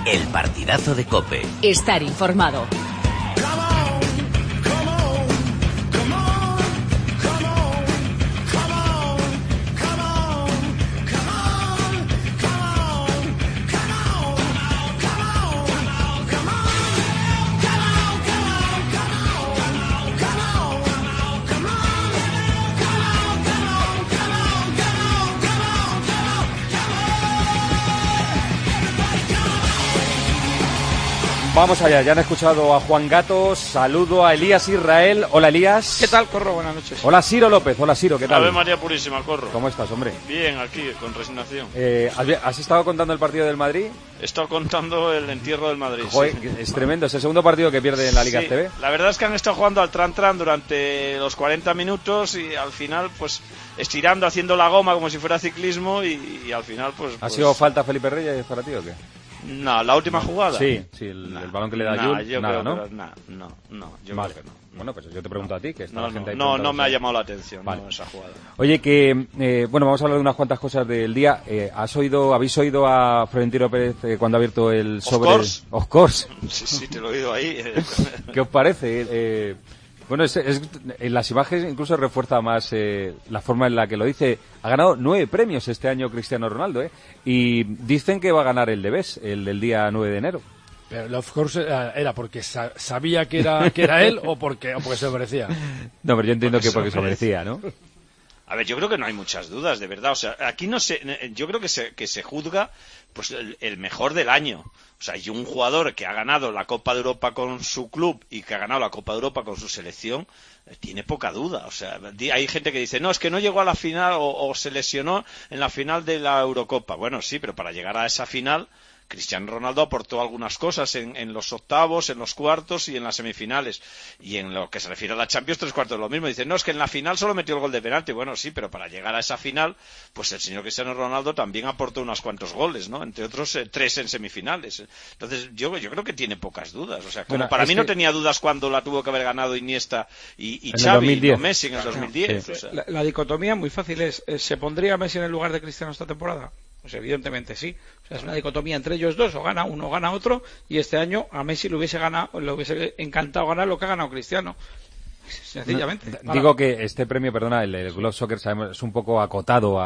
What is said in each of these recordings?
El partidazo de COPE. Estar informado. Vamos allá, ya han escuchado a Juan Gatos, saludo a Elías Israel. Hola Elías. ¿Qué tal, Corro? Buenas noches. Hola Ciro López, hola Ciro, ¿qué tal? Ave María Purísima, Corro. ¿Cómo estás, hombre? Bien, aquí, con resignación. ¿Has estado contando el partido del Madrid? He estado contando el entierro del Madrid. Joder, sí. Es tremendo, es el segundo partido que pierde en la Liga TV. La verdad es que han estado jugando al tran-tran durante los 40 minutos y al final, pues, estirando, haciendo la goma como si fuera ciclismo y al final, pues... ¿Ha sido falta Felipe Reyes para ti o qué? No, la última jugada. Sí, el balón que le da a Jul, nada, ¿no? Yo vale. creo que no. Bueno, pues yo te pregunto a ti, que está la gente ahí. No me ha llamado la atención, vale. esa jugada. Oye, que bueno, vamos a hablar de unas cuantas cosas del día. ¿Habéis oído a Florentino Pérez cuando ha abierto el sobre Of course. Of course? Sí, te lo he oído ahí. ¿Qué os parece? Bueno, en las imágenes incluso refuerza más la forma en la que lo dice. Ha ganado 9 premios este año Cristiano Ronaldo, y dicen que va a ganar el de BES, el del día 9 de enero. Pero el of course era porque sabía que era él o porque se lo merecía. No, pero yo entiendo que porque se lo merecía, ¿no? A ver, yo creo que no hay muchas dudas, de verdad. O sea, aquí no sé, yo creo que se juzga pues el mejor del año. O sea, y un jugador que ha ganado la Copa de Europa con su club y que ha ganado la Copa de Europa con su selección, tiene poca duda. O sea, hay gente que dice, no, es que no llegó a la final o se lesionó en la final de la Eurocopa. Bueno, sí, pero para llegar a esa final, Cristiano Ronaldo aportó algunas cosas en los octavos, en los cuartos y en las semifinales. Y en lo que se refiere a la Champions, 3/4 de lo mismo. Dicen, no, es que en la final solo metió el gol de penalti. Bueno, sí, pero para llegar a esa final, pues el señor Cristiano Ronaldo también aportó unos cuantos goles, ¿no? Entre otros, 3 en semifinales. Entonces, yo creo que tiene pocas dudas. O sea, como para mí no tenía dudas cuando la tuvo que haber ganado Iniesta y Xavi, no Messi en el 2010. Sí. O sea. La dicotomía muy fácil es, ¿se pondría Messi en el lugar de Cristiano esta temporada? Pues evidentemente sí. O sea, es una dicotomía entre ellos dos, o gana uno o gana otro, y este año a Messi le hubiese encantado ganar lo que ha ganado Cristiano. Sencillamente. Digo que este premio, perdona, el Glove Soccer, sabemos, es un poco acotado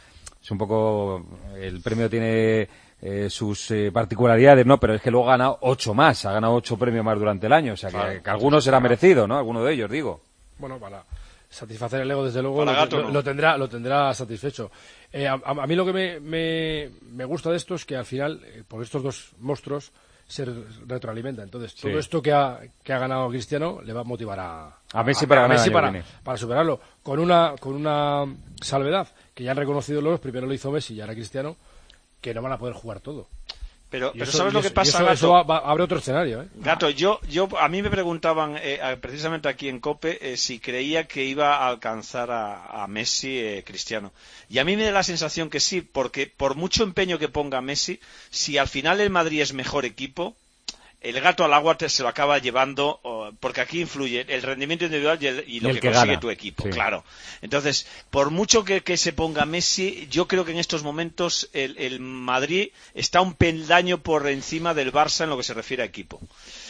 el premio tiene sus particularidades, ¿no? Pero es que luego ha ganado 8 más, ha ganado 8 premios más durante el año, o sea que algunos será merecido, ¿no? Alguno de ellos, digo. Bueno, para satisfacer el ego, desde luego, lo tendrá satisfecho. A mí lo que me gusta de esto es que al final, por estos dos monstruos, se retroalimenta. Entonces, todo esto que ha ganado Cristiano le va a motivar a Messi para superarlo. Con una salvedad, que ya han reconocido los, primero lo hizo Messi y ahora Cristiano, que no van a poder jugar todo. Pero ¿sabes lo que pasa, Gato? Eso abre otro escenario, Gato, a mí me preguntaban precisamente aquí en COPE si creía que iba a alcanzar a Messi Cristiano. Y a mí me da la sensación que sí, porque por mucho empeño que ponga Messi, si al final el Madrid es mejor equipo, el gato al agua se lo acaba llevando, porque aquí influye el rendimiento individual y lo que consigue gana tu equipo, claro. Entonces, por mucho que se ponga Messi, yo creo que en estos momentos el Madrid está un peldaño por encima del Barça en lo que se refiere a equipo.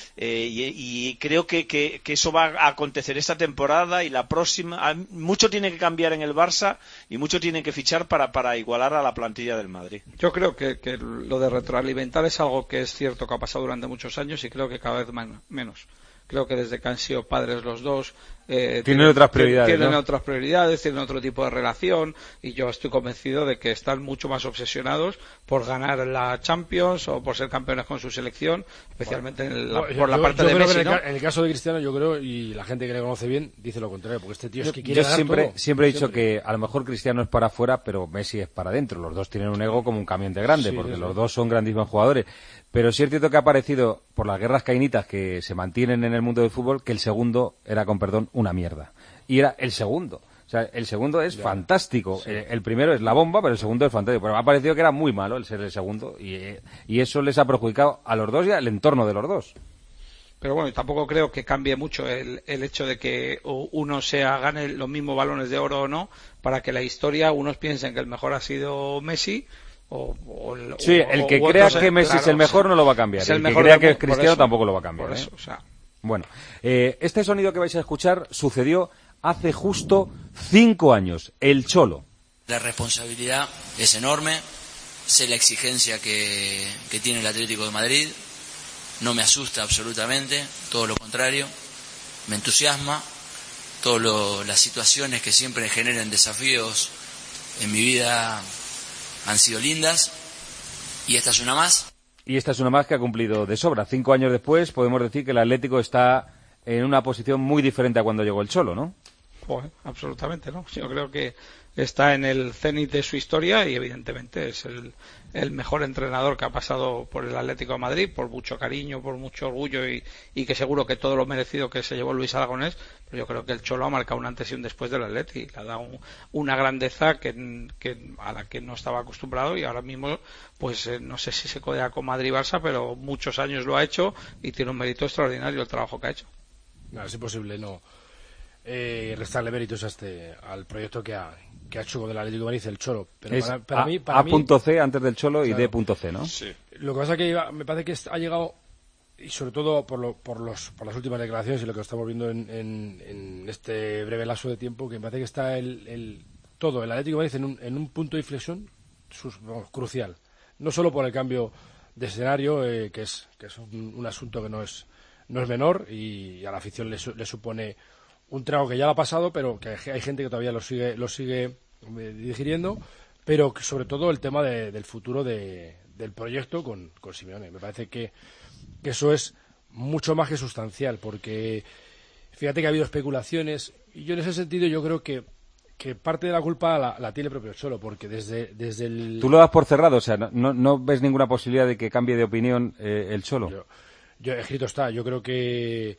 Y creo que eso va a acontecer esta temporada y la próxima. Mucho tiene que cambiar en el Barça y mucho tiene que fichar para igualar a la plantilla del Madrid. Yo creo que lo de retroalimentar es algo que es cierto que ha pasado durante muchos años y creo que cada vez menos. Creo que desde que han sido padres los dos tienen otras prioridades, tienen otras prioridades, tienen otro tipo de relación, y yo estoy convencido de que están mucho más obsesionados por ganar la Champions o por ser campeones con su selección, especialmente por la parte de Messi, ¿no? En el caso de Cristiano, yo creo, y la gente que le conoce bien dice lo contrario, porque este tío es que quiere ganar todo. Siempre he dicho que a lo mejor Cristiano es para afuera, pero Messi es para adentro. Los dos tienen un ego como un camión de grande, porque los dos son grandísimos jugadores. Pero sí es cierto que ha parecido, por las guerras caínitas que se mantienen en el mundo del fútbol, que el segundo era, con perdón, una mierda. Y era el segundo. O sea, el segundo es fantástico. Sí. El primero es la bomba, pero el segundo es fantástico. Pero me ha parecido que era muy malo el ser el segundo. Y eso les ha perjudicado a los dos y al entorno de los dos. Pero bueno, tampoco creo que cambie mucho el hecho de que uno gane los mismos balones de oro o no, para que la historia, unos piensen que el mejor ha sido Messi Sí, el que crea que Messi es el mejor no lo va a cambiar. El que crea que es Cristiano tampoco lo va a cambiar. Bueno, este sonido que vais a escuchar sucedió hace justo 5 años. El Cholo. La responsabilidad es enorme. Sé la exigencia que tiene el Atlético de Madrid. No me asusta absolutamente, todo lo contrario. Me entusiasma. Todas las situaciones que siempre generen desafíos en mi vida han sido lindas, y esta es una más. Y esta es una más que ha cumplido de sobra. 5 años después podemos decir que el Atlético está en una posición muy diferente a cuando llegó el Cholo, ¿no? Joder, absolutamente, ¿no? Yo creo que está en el cenit de su historia y evidentemente es el mejor entrenador que ha pasado por el Atlético de Madrid, por mucho cariño, por mucho orgullo y que seguro que todo lo merecido que se llevó Luis Aragonés, pero yo creo que el Cholo ha marcado un antes y un después del Atlético, le ha dado una grandeza a la que no estaba acostumbrado y ahora mismo pues no sé si se codea con Madrid y Barça, pero muchos años lo ha hecho y tiene un mérito extraordinario el trabajo que ha hecho. No, es imposible no restarle méritos al proyecto que ha hecho con el Atlético de Madrid el Cholo. Pero es para mí A.C antes del Cholo, claro, y D.C, ¿no? Sí. Lo que pasa es que me parece que ha llegado, y sobre todo por las últimas declaraciones y lo que estamos viendo en este breve lapso de tiempo, que me parece que está el Atlético de Madrid en un punto de inflexión crucial. No solo por el cambio de escenario, que es un asunto que no es menor y a la afición le supone un trago que ya lo ha pasado, pero que hay gente que todavía lo sigue digiriendo, pero que sobre todo el tema del futuro del proyecto con Simeone. Me parece que eso es mucho más que sustancial, porque fíjate que ha habido especulaciones y yo en ese sentido yo creo que parte de la culpa la tiene el propio Cholo, porque desde el... ¿Tú lo das por cerrado? O sea, ¿no ves ninguna posibilidad de que cambie de opinión el Cholo? Yo escrito está. Yo creo que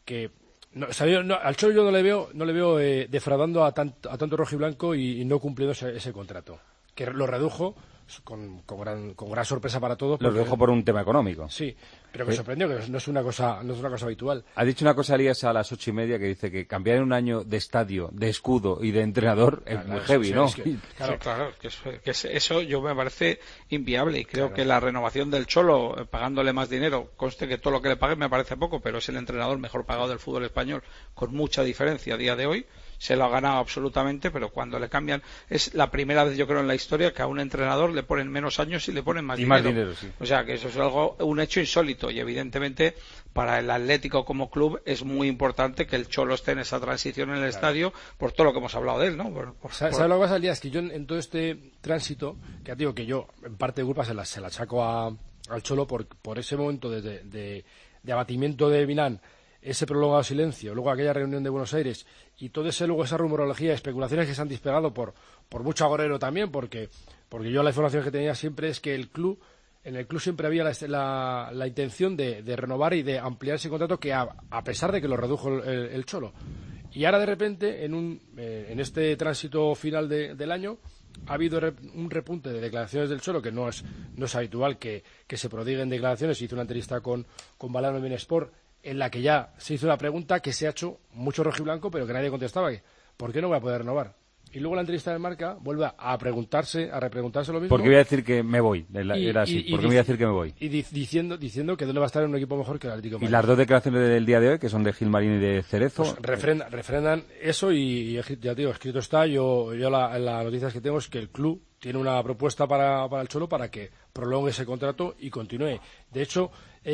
al Cholo yo no le veo defraudando a tanto rojiblanco y no cumpliendo ese contrato, que lo redujo con gran sorpresa para todos. Lo redujo por un tema económico. Sí, pero me sorprendió, que no es una cosa habitual. Ha dicho una cosa, Elías, a las 8:30, que dice que cambiar en un año de estadio, de escudo y de entrenador es muy heavy, ¿no? Claro, que eso yo me parece inviable y creo que la renovación del Cholo, pagándole más dinero, conste que todo lo que le pague me parece poco, pero es el entrenador mejor pagado del fútbol español, con mucha diferencia a día de hoy. Se lo ha ganado absolutamente, pero cuando le cambian, es la primera vez yo creo en la historia que a un entrenador le ponen menos años y le ponen más dinero. Sí. O sea que eso es un hecho insólito y evidentemente para el Atlético como club es muy importante que el Cholo esté en esa transición en el estadio por todo lo que hemos hablado de él, ¿no? ¿Sabes lo que pasa, Elías? Que yo en todo este tránsito, que digo que yo en parte de culpa se la achaco al Cholo por ese momento de abatimiento de Milán, ese prolongado silencio, luego aquella reunión de Buenos Aires y todo luego esa rumorología, especulaciones que se han disparado por mucho agorero también, porque yo la información que tenía siempre es que en el club siempre había la intención de renovar y de ampliar ese contrato, que a pesar de que lo redujo el Cholo. Y ahora de repente en este tránsito final del año ha habido un repunte de declaraciones del Cholo, que no es habitual que se prodiguen declaraciones. Hizo una entrevista con Balano en Benesport, en la que ya se hizo una pregunta que se ha hecho mucho rojiblanco, pero que nadie contestaba, ¿por qué no voy a poder renovar? Y luego la entrevista del Marca vuelve a repreguntarse lo mismo. ¿Por qué voy a decir que me voy? Era así. ¿Por qué voy a decir que me voy? Y diciendo que dónde va a estar en un equipo mejor que el Atlético de Madrid. Y las dos declaraciones del día de hoy, que son de Gilmarín y de Cerezo, pues refrendan eso y ya te digo, escrito está. Yo las noticias que tengo es que el club tiene una propuesta para el Cholo para que prolongue ese contrato y continúe. De hecho,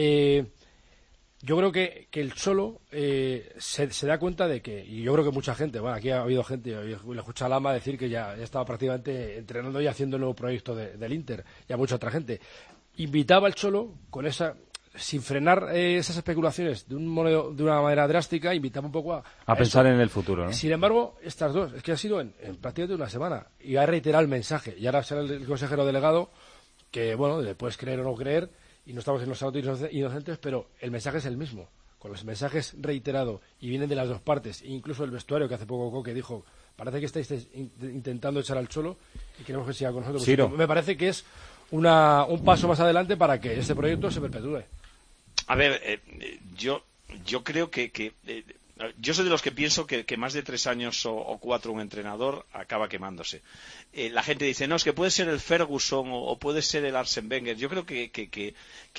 yo creo que el Cholo se da cuenta de que, y yo creo que mucha gente, bueno, aquí ha habido gente, yo le escucho a Lama decir que ya estaba prácticamente entrenando y haciendo el nuevo proyecto del Inter, y a mucha otra gente. Invitaba al Cholo con sin frenar esas especulaciones de una manera drástica, invitaba un poco a pensar eso. En el futuro, ¿no? Sin embargo, estas dos, es que ha sido en prácticamente una semana, y ha reiterado el mensaje, y ahora será el consejero delegado, que bueno, le puedes creer o no creer, y no estamos en los autos inocentes, pero el mensaje es el mismo, con los mensajes reiterados, y vienen de las dos partes, e incluso el vestuario, que hace poco Coque dijo, parece que estáis intentando echar al Cholo y queremos que siga con nosotros. Sí, me parece que es un paso más adelante para que este proyecto se perpetúe. A ver, yo creo que Yo soy de los que pienso que más de 3 años o 4 un entrenador acaba quemándose. La gente dice, no, es que puede ser el Ferguson o puede ser el Arsene Wenger. Yo creo que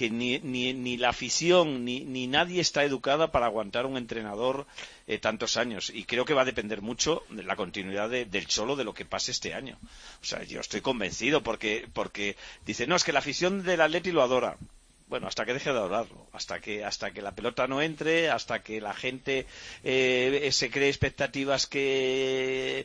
ni la afición ni nadie está educada para aguantar un entrenador tantos años. Y creo que va a depender mucho de la continuidad del Cholo de lo que pase este año. O sea, yo estoy convencido porque dice, no, es que la afición del Atleti lo adora. Bueno, hasta que deje de adorarlo, hasta que la pelota no entre, hasta que la gente se cree expectativas que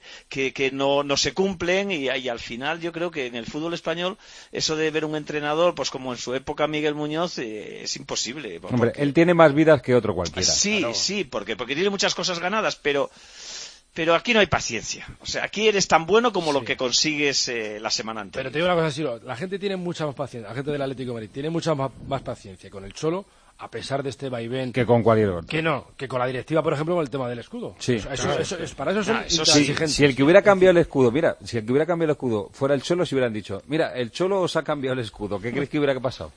no se cumplen y al final yo creo que en el fútbol español eso de ver un entrenador, pues como en su época Miguel Muñoz, es imposible. Hombre, él tiene más vidas que otro cualquiera. Sí, claro. Sí, porque tiene muchas cosas ganadas, pero aquí no hay paciencia. O sea, aquí eres tan bueno como lo que consigues la semana anterior. Pero te digo una cosa, Siro, la gente tiene mucha más paciencia, la gente del Atlético de Madrid tiene mucha más paciencia con el Cholo, a pesar de este vaivén. Que con cualquier otro. Que con la directiva, por ejemplo, con el tema del escudo. Sí. Para eso son intransigentes. Si el que hubiera cambiado el escudo, fuera el Cholo, si hubieran dicho, mira, el Cholo os ha cambiado el escudo, ¿qué crees que hubiera pasado?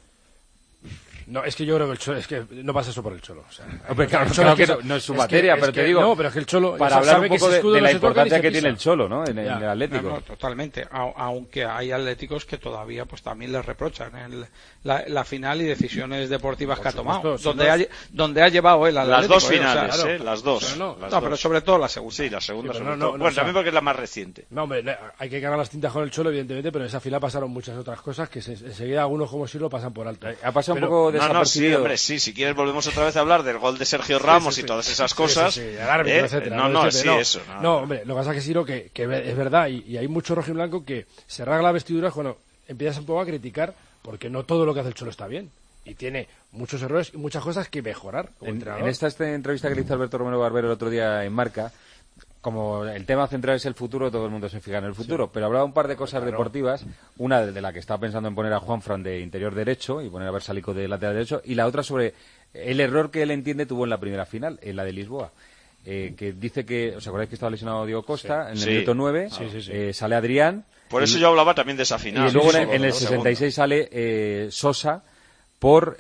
No, es que yo creo que el Cholo, es que no pasa eso por el Cholo. O sea, hombre, claro que no es su materia, pero te digo. No, pero es que el Cholo. Para hablar un poco de la importancia que tiene el Cholo, ¿no? En el Atlético. No, totalmente. Aunque hay atléticos que todavía, pues también les reprochan la final y decisiones deportivas que ha tomado. Donde ha llevado él al Atlético. Las dos finales, las dos. Pero sobre todo la segunda. Sí, la segunda sobre todo. Bueno, también porque es la más reciente. No, hombre, hay que cargar las tintas con el Cholo, evidentemente, pero en esa final pasaron muchas otras cosas que enseguida algunos como si lo pasan por alto. Ha pasado un poco sí, hombre, sí, si quieres volvemos otra vez a hablar del gol de Sergio Ramos y todas esas cosas. El árbitro, etcétera. Eso. No, hombre, lo que pasa es que Siro, que es verdad, y hay mucho rojiblanco que se rasga la vestidura cuando empiezas un poco a criticar, porque no todo lo que hace el Cholo está bien. Y tiene muchos errores y muchas cosas que mejorar como entrenador. En esta entrevista que le hizo Alberto Romero Barbero el otro día en Marca, como el tema central es el futuro, todo el mundo se fija en el futuro, pero hablaba un par de cosas deportivas, una de la que estaba pensando en poner a Juanfran de interior derecho y poner a Versalico de lateral derecho, y la otra sobre el error que él entiende tuvo en la primera final, en la de Lisboa. Que dice que, ¿os acordáis que estaba lesionado Diego Costa? En el minuto 9 sale Adrián. Por eso yo hablaba también de esa final. Y luego en el 66 sale Sosa por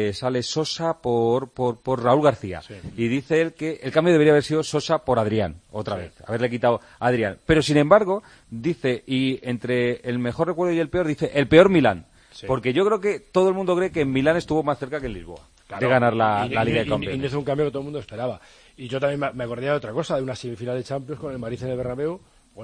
Raúl García. Sí. Y dice él que el cambio debería haber sido Sosa por Adrián, otra vez, haberle quitado a Adrián. Pero sin embargo, dice, y entre el mejor recuerdo y el peor, dice el peor Milán. Sí. Porque yo creo que todo el mundo cree que en Milán estuvo más cerca que en Lisboa de ganar la Liga de Campeones. Y es un cambio que todo el mundo esperaba. Y yo también me acordé de otra cosa, de una semifinal de Champions con el Madrid en el Bernabéu.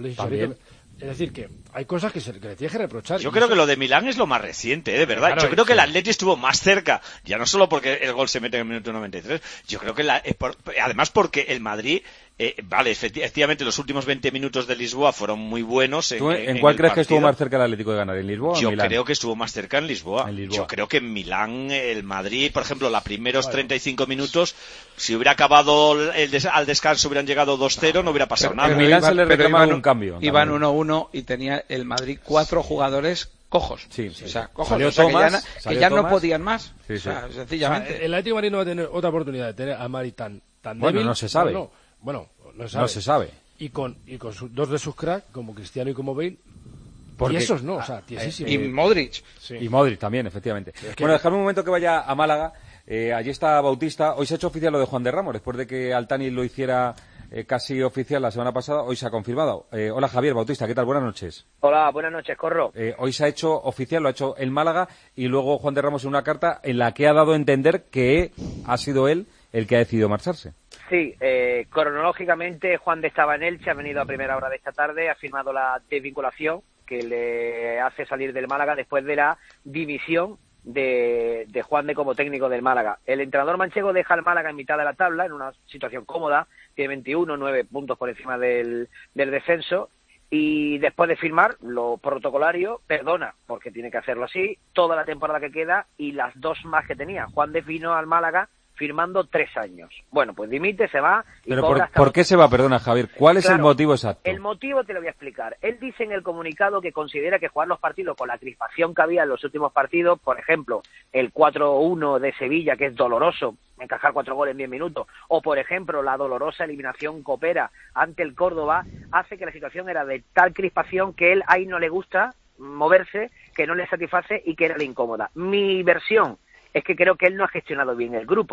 Es decir, que hay cosas que le tienes que reprochar. Yo creo que lo de Milán es lo más reciente, de verdad. Claro, yo creo que el Atleti estuvo más cerca, ya no solo porque el gol se mete en el minuto 93, yo creo que además porque el Madrid, efectivamente los últimos 20 minutos de Lisboa fueron muy buenos. ¿En cuál crees que estuvo más cerca el Atlético de ganar? ¿En Lisboa o en Milán? Yo creo que estuvo más cerca en Lisboa. Yo creo que en Milán, el Madrid, por ejemplo, los primeros 35 minutos, si hubiera acabado al descanso, hubieran llegado 2-0, no hubiera pasado nada. En Milán se le reclamaba un cambio. Iban 1-1 y tenía el Madrid 4 jugadores cojos. Sí. O sea, cojos. Que ya no podían más. Sí. O sea, sencillamente. El Atlético de Madrid no va a tener otra oportunidad de tener a Madrid tan bueno, débil. No se sabe. No se sabe. Y con dos de sus cracks, como Cristiano y como Bale, y esos no, o sea, tiesísimo. Y Modric. Sí. Y Modric también, efectivamente. Sí, bueno, dejadme un momento que vaya a Málaga. Allí está Bautista. Hoy se ha hecho oficial lo de Juan de Ramos, después de que Altani lo hiciera casi oficial la semana pasada, hoy se ha confirmado. Hola Javier Bautista, ¿qué tal? Buenas noches. Hola, buenas noches, Corro. Hoy se ha hecho oficial, lo ha hecho el Málaga, y luego Juan de Ramos en una carta en la que ha dado a entender que ha sido él el que ha decidido marcharse. Sí, cronológicamente Juan de estaba en Elche, ha venido a primera hora de esta tarde, ha firmado la desvinculación que le hace salir del Málaga después de la dimisión de Juan de como técnico del Málaga. El entrenador manchego deja al Málaga en mitad de la tabla, en una situación cómoda, tiene 21, 9 puntos por encima del descenso, y después de firmar lo protocolario, perdona, porque tiene que hacerlo así, toda la temporada que queda y las 2 más que tenía. Juan de vino al Málaga firmando 3 años. Bueno, pues dimite, se va. Y pero ¿por qué se va? Perdona, Javier. ¿Cuál es el motivo exacto? El motivo te lo voy a explicar. Él dice en el comunicado que considera que jugar los partidos con la crispación que había en los últimos partidos, por ejemplo, el 4-1 de Sevilla, que es doloroso, encajar 4 goles en 10 minutos, o por ejemplo la dolorosa eliminación copera ante el Córdoba, hace que la situación era de tal crispación que él ahí no le gusta moverse, que no le satisface y que era la incómoda. Mi versión es que creo que él no ha gestionado bien el grupo.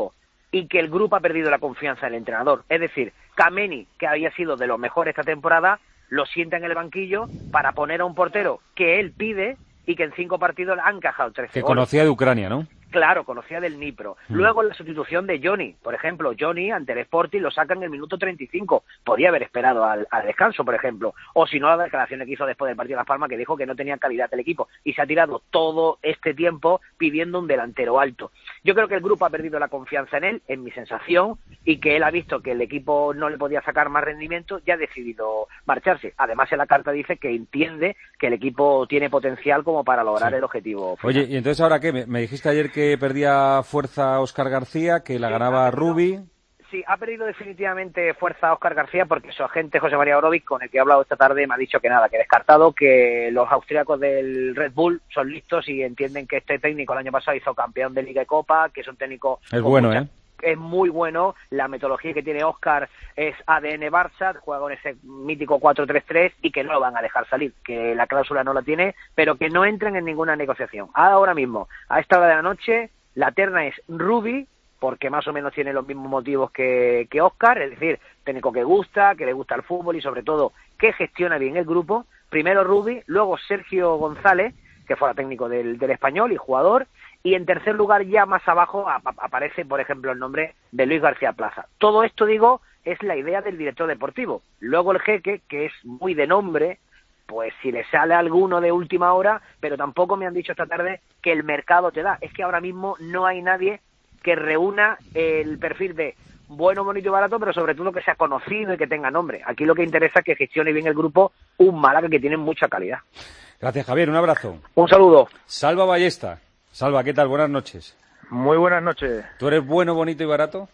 y que el grupo ha perdido la confianza del entrenador. Es decir, Kameni, que había sido de los mejores esta temporada, lo sienta en el banquillo para poner a un portero que él pide y que en 5 partidos han encajado 13 que goles. Conocía de Ucrania, ¿no? Claro, conocía del Dnipro. Luego la sustitución de Johnny. Por ejemplo, Johnny ante el Sporting lo sacan en el minuto 35. Podía haber esperado al descanso, por ejemplo. O si no, la declaración que hizo después del partido de Las Palmas, que dijo que no tenía calidad el equipo. Y se ha tirado todo este tiempo pidiendo un delantero alto. Yo creo que el grupo ha perdido la confianza en él, en mi sensación, y que él ha visto que el equipo no le podía sacar más rendimiento y ha decidido marcharse. Además, en la carta dice que entiende que el equipo tiene potencial como para lograr el objetivo final. Oye, ¿y entonces ahora qué? Me dijiste ayer que perdía fuerza Óscar García, que la ganaba Rubi. Sí, ha perdido definitivamente fuerza Óscar García porque su agente José María Orovic, con el que he hablado esta tarde, me ha dicho que nada, que descartado, que los austríacos del Red Bull son listos y entienden que este técnico el año pasado hizo campeón de Liga y Copa, que es un técnico... Es bueno, Es muy bueno, la metodología que tiene Óscar es ADN Barça, juega con ese mítico 4-3-3 y que no lo van a dejar salir, que la cláusula no la tiene, pero que no entren en ninguna negociación. Ahora mismo, a esta hora de la noche, la terna es Rubi, porque más o menos tiene los mismos motivos que Óscar, es decir, técnico que gusta, que le gusta el fútbol y sobre todo que gestiona bien el grupo. Primero Rubi, luego Sergio González, que fuera técnico del Español y jugador, y en tercer lugar ya más abajo aparece, por ejemplo, el nombre de Luis García Plaza. Todo esto, digo, es la idea del director deportivo. Luego el jeque, que es muy de nombre, pues si le sale alguno de última hora, pero tampoco me han dicho esta tarde que el mercado te da. Es que ahora mismo no hay nadie que reúna el perfil de bueno, bonito y barato, pero sobre todo que sea conocido y que tenga nombre. Aquí lo que interesa es que gestione bien el grupo un Málaga que tiene mucha calidad. Gracias, Javier. Un abrazo. Un saludo. Salva Ballesta. Salva, ¿qué tal? Buenas noches. Muy buenas noches. ¿Tú eres bueno, bonito y barato?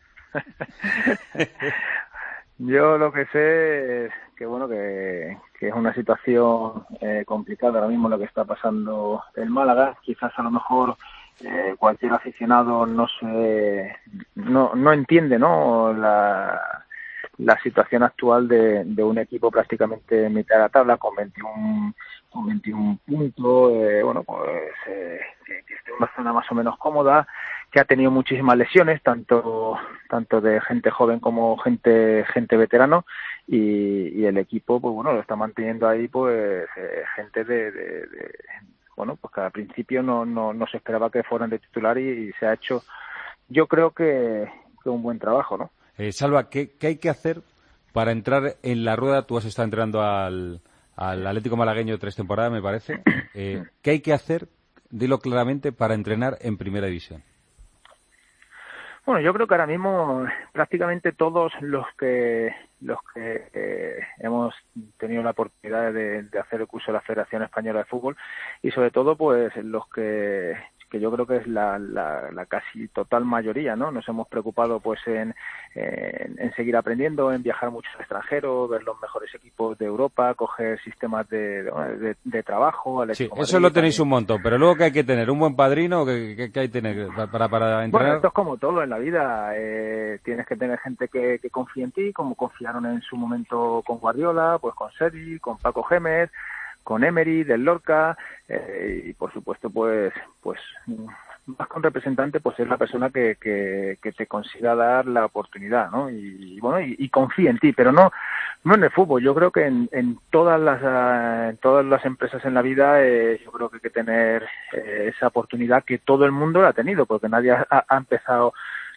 Yo lo que sé es que bueno que es una situación complicada ahora mismo lo que está pasando en Málaga. Quizás a lo mejor cualquier aficionado no entiende, ¿no? La situación actual de un equipo prácticamente en mitad de la tabla con 21 puntos, que esté en una zona más o menos cómoda, que ha tenido muchísimas lesiones, tanto de gente joven como gente veterano, y el equipo pues bueno lo está manteniendo ahí pues gente pues que al principio no se esperaba que fueran de titular y se ha hecho, yo creo que un buen trabajo, ¿no? Salva, ¿qué hay que hacer para entrar en la rueda? Tú has estado entrenando al Atlético Malagueño 3 temporadas, me parece. ¿Qué hay que hacer, dilo claramente, para entrenar en Primera División? Bueno, yo creo que ahora mismo prácticamente todos los que hemos tenido la oportunidad de hacer el curso de la Federación Española de Fútbol y sobre todo pues los que yo creo que es la casi total mayoría, ¿no? Nos hemos preocupado pues en seguir aprendiendo, en viajar mucho al extranjero, ver los mejores equipos de Europa, coger sistemas de trabajo. Sí, eso lo tenéis un montón, pero luego ¿qué hay que tener? ¿Un buen padrino? ¿Qué hay que tener para entrenar? Bueno, esto es como todo en la vida. Tienes que tener gente que confíe en ti, como confiaron en su momento con Guardiola, pues con Seri, con Paco Gémez, con Emery, del Lorca, y por supuesto pues más que un representante pues es la persona que te consiga dar la oportunidad, ¿no? Y bueno, y confía en ti, pero no en el fútbol. Yo creo que en todas las empresas en la vida yo creo que hay que tener esa oportunidad que todo el mundo la ha tenido, porque nadie ha empezado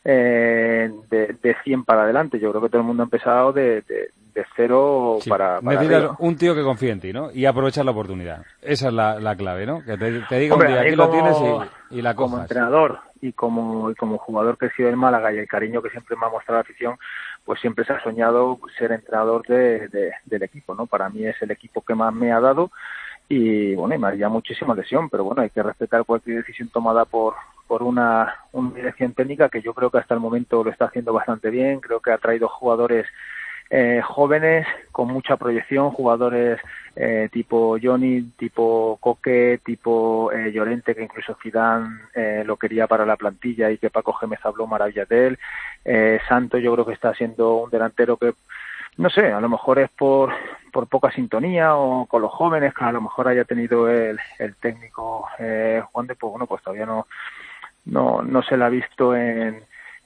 de 100 para adelante. Yo creo que todo el mundo ha empezado de cero para necesitas arriba. un tío que confíe en ti, ¿no? Y aprovechar la oportunidad. Esa es la clave, ¿no? Que te diga Hombre, un día, aquí lo tienes y la cojas. Como entrenador y como jugador que he sido del Málaga y el cariño que siempre me ha mostrado la afición, pues siempre se ha soñado ser entrenador del equipo, ¿no? Para mí es el equipo que más me ha dado y bueno, y me haría muchísima lesión, pero bueno, hay que respetar cualquier decisión tomada por una dirección técnica que yo creo que hasta el momento lo está haciendo bastante bien. Creo que ha traído jugadores jóvenes con mucha proyección, jugadores tipo Johnny, tipo Coque, tipo Llorente, que incluso Zidane lo quería para la plantilla y que Paco Gémez habló maravillas de él. Santos yo creo que está siendo un delantero que, no sé, a lo mejor es por poca sintonía o con los jóvenes, que a lo mejor haya tenido el técnico Juan de, pues bueno, pues todavía no se le ha visto en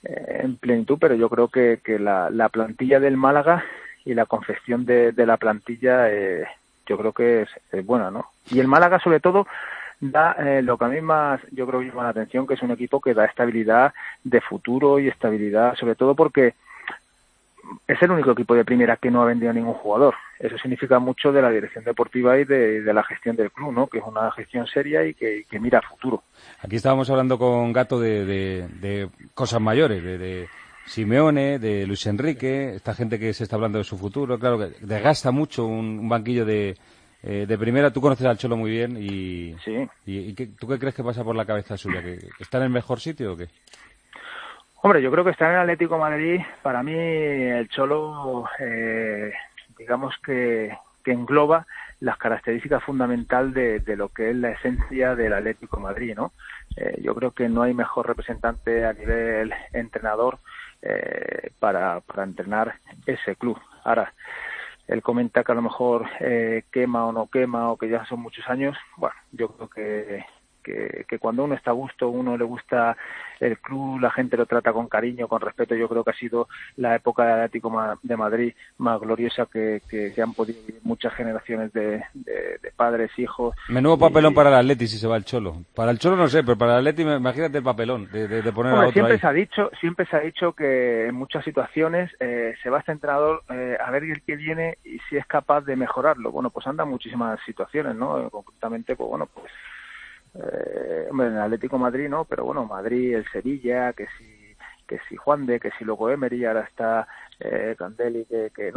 en plenitud, pero yo creo que la plantilla del Málaga y la confección de la plantilla yo creo que es buena, ¿no? Y el Málaga sobre todo da lo que a mí más yo creo que llama la atención, que es un equipo que da estabilidad de futuro y estabilidad sobre todo porque es el único equipo de primera que no ha vendido a ningún jugador. Eso significa mucho de la dirección deportiva y de la gestión del club, ¿no? Que es una gestión seria y que mira al futuro. Aquí estábamos hablando con Gato de cosas mayores, de Simeone, de Luis Enrique, esta gente que se está hablando de su futuro. Claro que desgasta mucho un banquillo de primera. Tú conoces al Cholo muy bien y, sí. ¿Y tú qué crees que pasa por la cabeza suya? ¿Que está en el mejor sitio o qué? Hombre, yo creo que está en el Atlético de Madrid. Para mí el Cholo, digamos que engloba las características fundamentales de lo que es la esencia del Atlético de Madrid, ¿no? Yo creo que no hay mejor representante a nivel entrenador para entrenar ese club. Ahora, él comenta que a lo mejor quema o no quema o que ya son muchos años. Bueno, yo creo que cuando uno está a gusto, uno le gusta el club, la gente lo trata con cariño, con respeto. Yo creo que ha sido la época del Atlético de Madrid más gloriosa que han podido vivir muchas generaciones de padres, hijos. Menudo papelón para el Atleti si se va el Cholo. Para el Cholo no sé, pero para el Atleti imagínate el papelón de poner a otro siempre ahí. Siempre se ha dicho que en muchas situaciones se va este entrenador a ver el que viene y si es capaz de mejorarlo. Bueno, pues anda muchísimas situaciones, ¿no? Concretamente, pues bueno, pues hombre, en el Atlético de Madrid no, pero bueno, Madrid, el Sevilla, que si Juan de, que si luego Emery, ahora está Prandelli,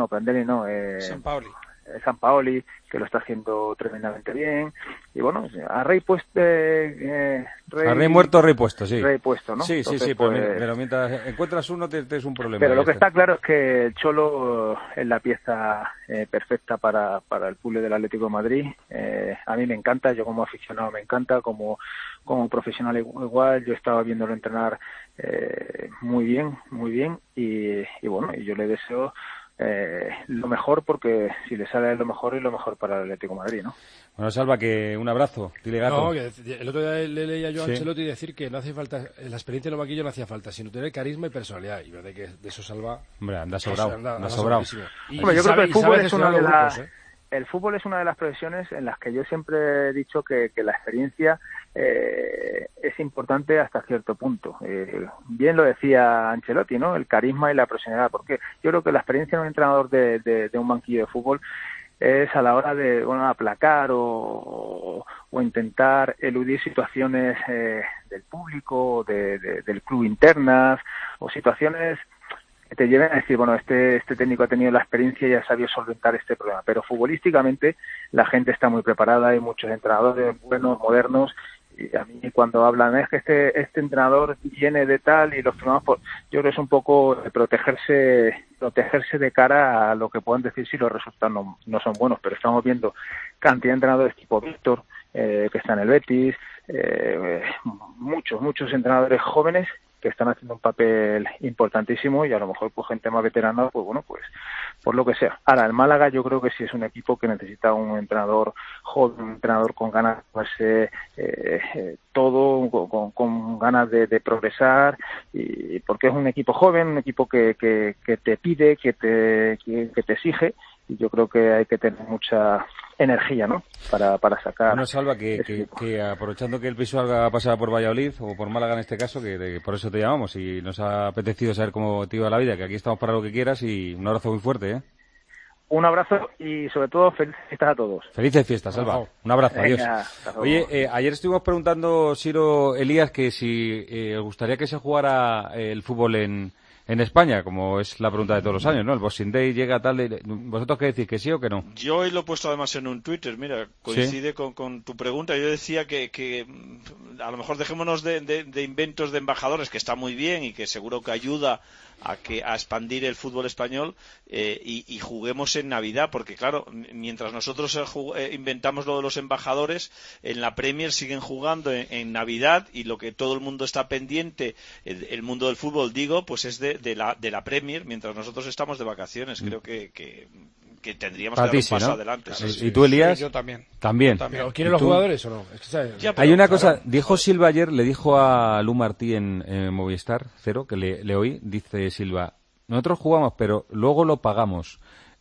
San Paoli, que lo está haciendo tremendamente bien, y bueno, a Rey puesto, a Rey muerto, Rey puesto, sí. Rey puesto, ¿no? Sí, entonces, sí, pero mientras encuentras uno, te es un problema. Pero lo que está claro es que el Cholo es la pieza perfecta para el puzzle del Atlético de Madrid. A mí me encanta, yo como aficionado me encanta, como profesional igual, yo estaba viéndolo entrenar muy bien, y bueno, y yo le deseo lo mejor, porque si le sale lo mejor es lo mejor para el Atlético de Madrid, ¿no? Bueno, Salva, que un abrazo, dile Gato. No, que el otro día le leía yo a Ancelotti decir que no hace falta, la experiencia en el banquillo no hacía falta, sino tener carisma y personalidad, y verdad que de eso Salva. Hombre, anda sobrado. Hombre, yo creo que el fútbol es una de las... El fútbol es una de las profesiones en las que yo siempre he dicho que la experiencia es importante hasta cierto punto. Bien lo decía Ancelotti, ¿no? El carisma y la profesionalidad, porque yo creo que la experiencia de un entrenador de un banquillo de fútbol es a la hora de aplacar o intentar eludir situaciones del público, del club internas, o situaciones que te lleven a decir, bueno, este técnico ha tenido la experiencia y ha sabido solventar este problema. Pero futbolísticamente la gente está muy preparada, hay muchos entrenadores buenos, modernos, y a mí cuando hablan es que este entrenador viene de tal y los firmamos por... Yo creo que es un poco protegerse de cara a lo que puedan decir si los resultados no son buenos, pero estamos viendo cantidad de entrenadores tipo Víctor, que está en el Betis, muchos entrenadores jóvenes que están haciendo un papel importantísimo, y a lo mejor pues gente más veterana, pues bueno, pues por lo que sea. Ahora, el Málaga yo creo que sí es un equipo que necesita un entrenador joven, un entrenador con ganas de con ganas de progresar, y porque es un equipo joven, un equipo que te pide, que te exige, y yo creo que hay que tener mucha energía, ¿no? Para sacar... Bueno, Salva, que aprovechando que el piso ha pasado por Valladolid, o por Málaga en este caso, que por eso te llamamos, y nos ha apetecido saber cómo te iba la vida, que aquí estamos para lo que quieras, y un abrazo muy fuerte, ¿eh? Un abrazo y sobre todo felices fiestas a todos. Felices fiestas, Salva. Un abrazo, adiós. Oye, ayer estuvimos preguntando, Siro, Elías, que si os gustaría que se jugara el fútbol en España, como es la pregunta de todos los años, ¿no? El Boxing Day llega tal... ¿Vosotros qué decís, que sí o que no? Yo hoy lo he puesto además en un Twitter, mira, coincide con tu pregunta. Yo decía que a lo mejor dejémonos de inventos de embajadores, que está muy bien y que seguro que ayuda a expandir el fútbol español, y juguemos en Navidad, porque claro, mientras nosotros inventamos lo de los embajadores, en la Premier siguen jugando en Navidad, y lo que todo el mundo está pendiente, el mundo del fútbol, digo, pues es de la Premier, mientras nosotros estamos de vacaciones. Creo que que tendríamos que dar un paso adelante. ¿Y tú, Elías? Sí, yo también. También. ¿Pero quieren los jugadores o no? Hay una cosa, dijo Silva ayer, le dijo a Lu Martí en Movistar Cero, que le oí, dice Silva, nosotros jugamos, pero luego lo pagamos.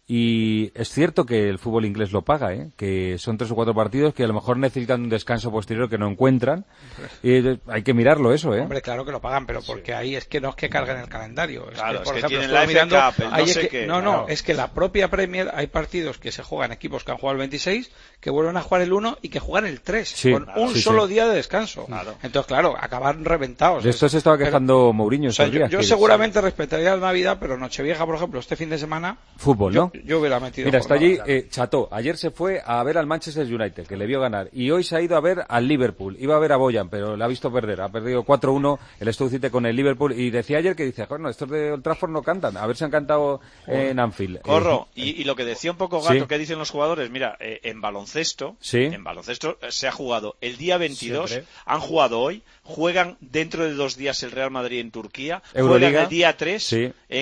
Y es cierto que el fútbol inglés lo paga, que son 3 o 4 partidos que a lo mejor necesitan un descanso posterior que no encuentran. Y hay que mirarlo eso, Hombre, claro que lo pagan, pero porque ahí es que no es que carguen el calendario. Claro, por es ejemplo, tienen la FA Cup, no sé qué. No, es que la propia Premier hay partidos que se juegan equipos que han jugado el 26, que vuelven a jugar el 1 y que juegan el 3, con un solo día de descanso. Claro. Entonces, claro, acaban reventados. De esto se estaba quejando Mourinho. O sea, yo seguramente respetaría la Navidad, pero Nochevieja, por ejemplo, este fin de semana... Fútbol, ¿no? Yo hubiera metido... Mira, está allí Cható. Ayer se fue a ver al Manchester United, que le vio ganar. Y hoy se ha ido a ver al Liverpool. Iba a ver a Boyan, pero le ha visto perder. Ha perdido 4-1 el Stoke City con el Liverpool. Y decía ayer que dice, bueno, estos de Old Trafford no cantan. A ver si han cantado en Anfield. Corro. Y lo que decía un poco Gato, que dicen los jugadores, mira, en baloncesto se ha jugado el día 22, siempre. Han jugado hoy, juegan dentro de 2 días el Real Madrid en Turquía, Euroliga, juegan el día 3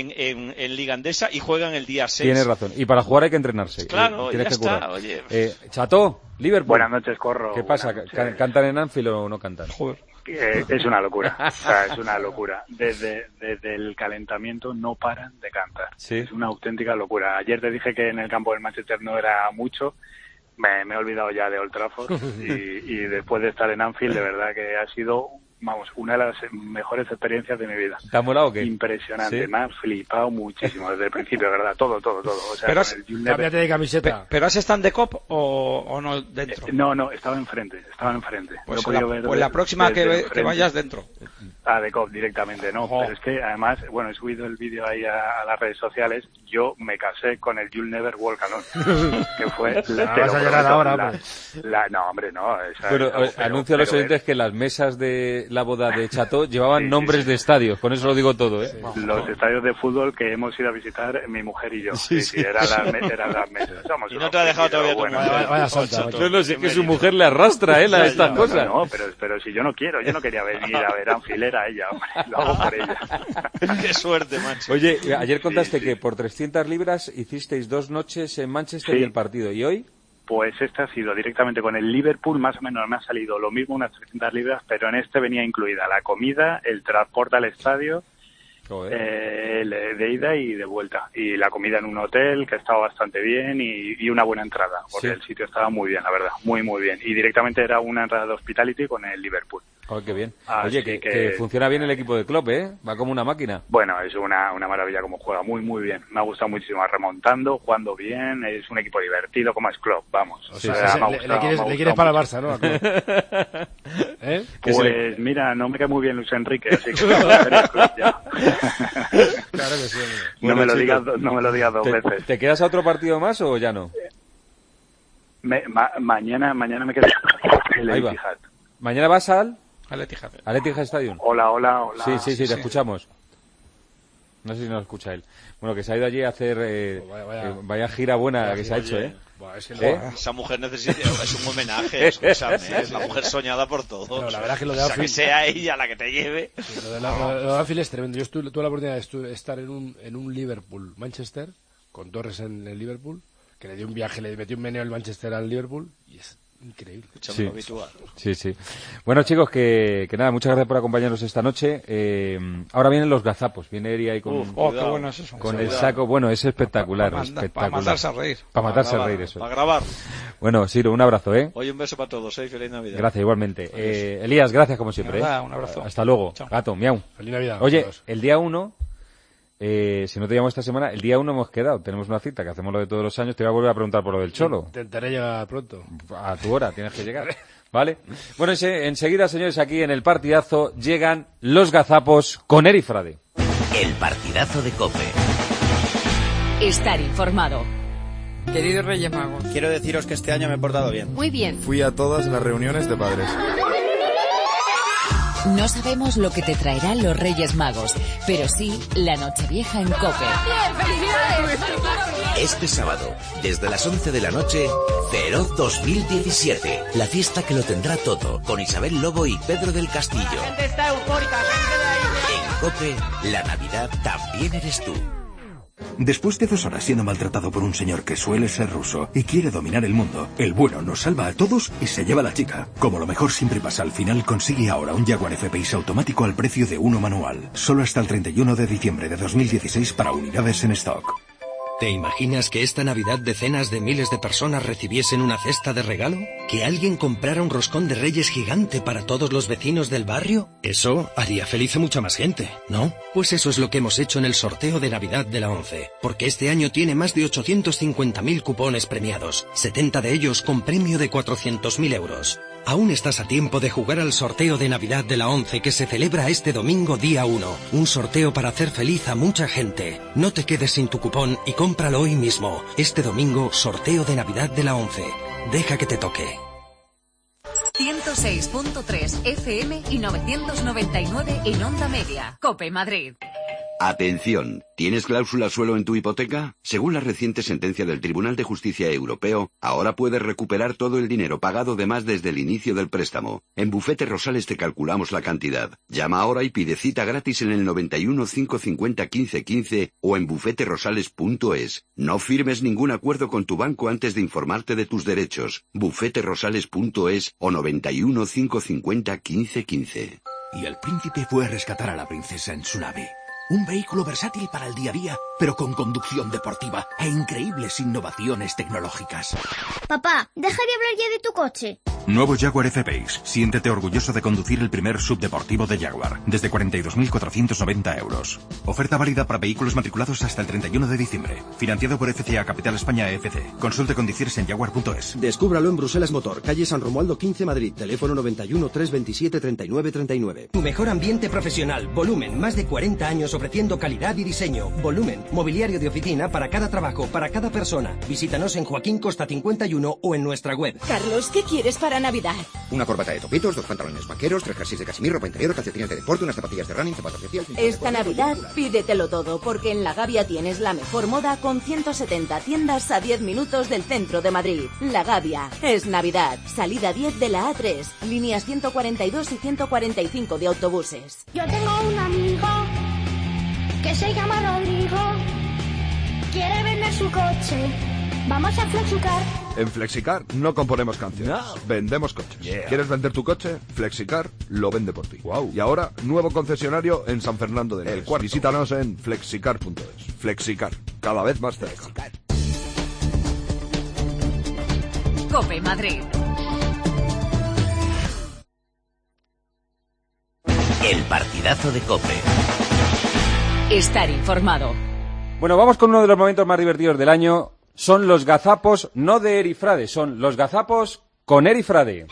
en Liga Andesa y juegan el día 6. Tienes razón. Y para jugar hay que entrenarse. Claro, ya está. Oye. Cható, Liverpool. Buenas noches, Corro. ¿Qué pasa? ¿Cantan en Anfield o no cantan? Joder. Es una locura. O sea, es una locura. Desde el calentamiento no paran de cantar. ¿Sí? Es una auténtica locura. Ayer te dije que en el campo del Manchester no era mucho. Me he olvidado ya de Old Trafford y después de estar en Anfield, de verdad que ha sido, una de las mejores experiencias de mi vida. ¿Te ha molado o qué? Impresionante, ¿Sí? me ha flipado muchísimo desde el principio, de verdad, todo. O sea, Cámbiate de camiseta. ¿Pero has estado de cop o no dentro? No, estaba enfrente. Pues la próxima que vayas dentro. De COP directamente, ¿no? Pero es que además, he subido el vídeo ahí a las redes sociales. Yo me casé con el You'll Never Walk Alone, que fue... vas a llorar ahora, no, hombre, no. Pero anuncio a los oyentes que las mesas de la boda de Cható llevaban nombres de estadios, con eso lo digo todo, ¿eh? Los estadios de fútbol que hemos ido a visitar mi mujer y yo. Eran las mesas. Y no te ha dejado todavía tu mujer. Vaya salta. No sé, que su mujer le arrastra, a estas cosas. No, pero si yo no quiero, yo no quería venir a ver Anfield a ella, hombre, lo hago por ella. Qué suerte, macho. Oye, ayer contaste que por 300 libras hicisteis 2 noches en Manchester y el partido, ¿y hoy? Pues este ha sido directamente con el Liverpool, más o menos me ha salido lo mismo, unas 300 libras, pero en este venía incluida la comida, el transporte al estadio, de ida y de vuelta, y la comida en un hotel que estaba bastante bien y una buena entrada, porque el sitio estaba muy bien, la verdad, muy bien, y directamente era una entrada de hospitality con el Liverpool. Oh, qué bien. Oye, que funciona bien el equipo de Klopp, ¿eh? Va como una máquina. Bueno, es una maravilla como juega, muy bien. Me ha gustado muchísimo, remontando, jugando bien, es un equipo divertido como es Klopp, vamos. Le quieres para el Barça, ¿no? Pues mira, no me cae muy bien Luis Enrique, así que Klopp ya. Claro que sí. No me lo digas 2 veces. ¿Te quedas a otro partido más o ya no? Mañana me quedo en el Etihad. ¿Mañana vas al Etihad Stadium? Hola. Sí, te escuchamos. No sé si nos escucha él. Bueno, que se ha ido allí a hacer vaya gira buena que se ha hecho, ¿eh? Esa mujer necesita, es un homenaje, es la mujer soñada por todos. No, la verdad es que lo de Anfield, que sea ella la que te lleve. Lo de Anfield es tremendo. Yo tuve la oportunidad de estar en un Liverpool Manchester con Torres en el Liverpool, que le dio un viaje, le metió un meneo el Manchester al Liverpool y es increíble. Sí. Bueno, chicos, que nada, muchas gracias por acompañarnos esta noche. Ahora vienen los gazapos. Viene Eri ahí con qué bueno es eso. Con el saco. Bueno, es espectacular. Para matarse a reír. Para matarse a reír, eso. Para grabar. Bueno, Siro, un abrazo, ¿eh? Hoy un beso para todos, Feliz Navidad. Gracias, igualmente. Elías, gracias como siempre. Un abrazo. Hasta luego. Chao. Gato, miau. Feliz Navidad. Oye, el día 1... si no te llamo esta semana, el día 1 hemos quedado, tenemos una cita que hacemos lo de todos los años, te voy a volver a preguntar por lo del Cholo. Intentaré llegar pronto. A tu hora tienes que llegar, ¿vale? Bueno, enseguida, señores, aquí en el partidazo llegan los gazapos con Eri Frade. El partidazo de COPE. Estar informado. Queridos Reyes Magos, quiero deciros que este año me he portado bien. Muy bien. Fui a todas las reuniones de padres. No sabemos lo que te traerán los Reyes Magos, pero sí la Nochevieja en COPE. ¡Bien, felicidades! Este sábado, desde las 11 de la noche, Feroz 2017. La fiesta que lo tendrá todo, con Isabel Lobo y Pedro del Castillo. La gente está eufórica, En COPE, la Navidad también eres tú. Después de 2 horas siendo maltratado por un señor que suele ser ruso y quiere dominar el mundo, el bueno nos salva a todos y se lleva a la chica. Como lo mejor siempre pasa al final, consigue ahora un Jaguar F-Pace automático al precio de uno manual. Solo hasta el 31 de diciembre de 2016 para unidades en stock. ¿Te imaginas que esta Navidad decenas de miles de personas recibiesen una cesta de regalo? ¿Que alguien comprara un roscón de Reyes gigante para todos los vecinos del barrio? Eso haría feliz a mucha más gente, ¿no? Pues eso es lo que hemos hecho en el sorteo de Navidad de la ONCE, porque este año tiene más de 850.000 cupones premiados, 70 de ellos con premio de 400.000 euros. Aún estás a tiempo de jugar al sorteo de Navidad de la ONCE que se celebra este domingo día 1. Un sorteo para hacer feliz a mucha gente. No te quedes sin tu cupón y cómpralo hoy mismo. Este domingo, sorteo de Navidad de la ONCE. Deja que te toque. 106.3 FM y 999 en Onda Media. COPE Madrid. Atención, ¿tienes cláusula suelo en tu hipoteca? Según la reciente sentencia del Tribunal de Justicia Europeo, ahora puedes recuperar todo el dinero pagado de más desde el inicio del préstamo. En Bufete Rosales te calculamos la cantidad. Llama ahora y pide cita gratis en el 91 550 15 15 o en bufeterosales.es. No firmes ningún acuerdo con tu banco antes de informarte de tus derechos. bufeterosales.es o 91 550 15 15. Y el príncipe fue a rescatar a la princesa en su nave. Un vehículo versátil para el día a día, pero con conducción deportiva e increíbles innovaciones tecnológicas. Papá, deja de hablar ya de tu coche. Nuevo Jaguar F-Pace. Siéntete orgulloso de conducir el primer subdeportivo de Jaguar, desde 42.490 euros. Oferta válida para vehículos matriculados hasta el 31 de diciembre. Financiado por FCA Capital España EFC. Consulte condiciones en jaguar.es. Descúbralo en Bruselas Motor, calle San Romualdo 15, Madrid. Teléfono 91 327 39 39. Tu mejor ambiente profesional. Volumen, más de 40 años ofreciendo calidad y diseño. Volumen, mobiliario de oficina para cada trabajo, para cada persona. Visítanos en Joaquín Costa 51 o en nuestra web. Carlos, ¿qué quieres para Navidad? Una corbata de topitos, 2 pantalones vaqueros, 3 jerseys de casimir, ropa interior, calcetines de deporte, unas zapatillas de running, zapatos de piel... Esta Navidad pídetelo todo, porque en La Gavia tienes la mejor moda con 170 tiendas a 10 minutos del centro de Madrid. La Gavia es Navidad. Salida 10 de la A3, líneas 142 y 145 de autobuses. Yo tengo un amigo que se llama Rodrigo. Quiere vender su coche. Vamos a Flexicar. En Flexicar no componemos canciones, vendemos coches. ¿Quieres vender tu coche? Flexicar lo vende por ti. Y ahora, nuevo concesionario en San Fernando del Henares. Visítanos en flexicar.es. Flexicar, cada vez más cerca. COPE Madrid. El partidazo de COPE. Estar informado. Bueno, vamos con uno de los momentos más divertidos del año. Son los gazapos, no de Eri Frade, son los gazapos con Eri Frade.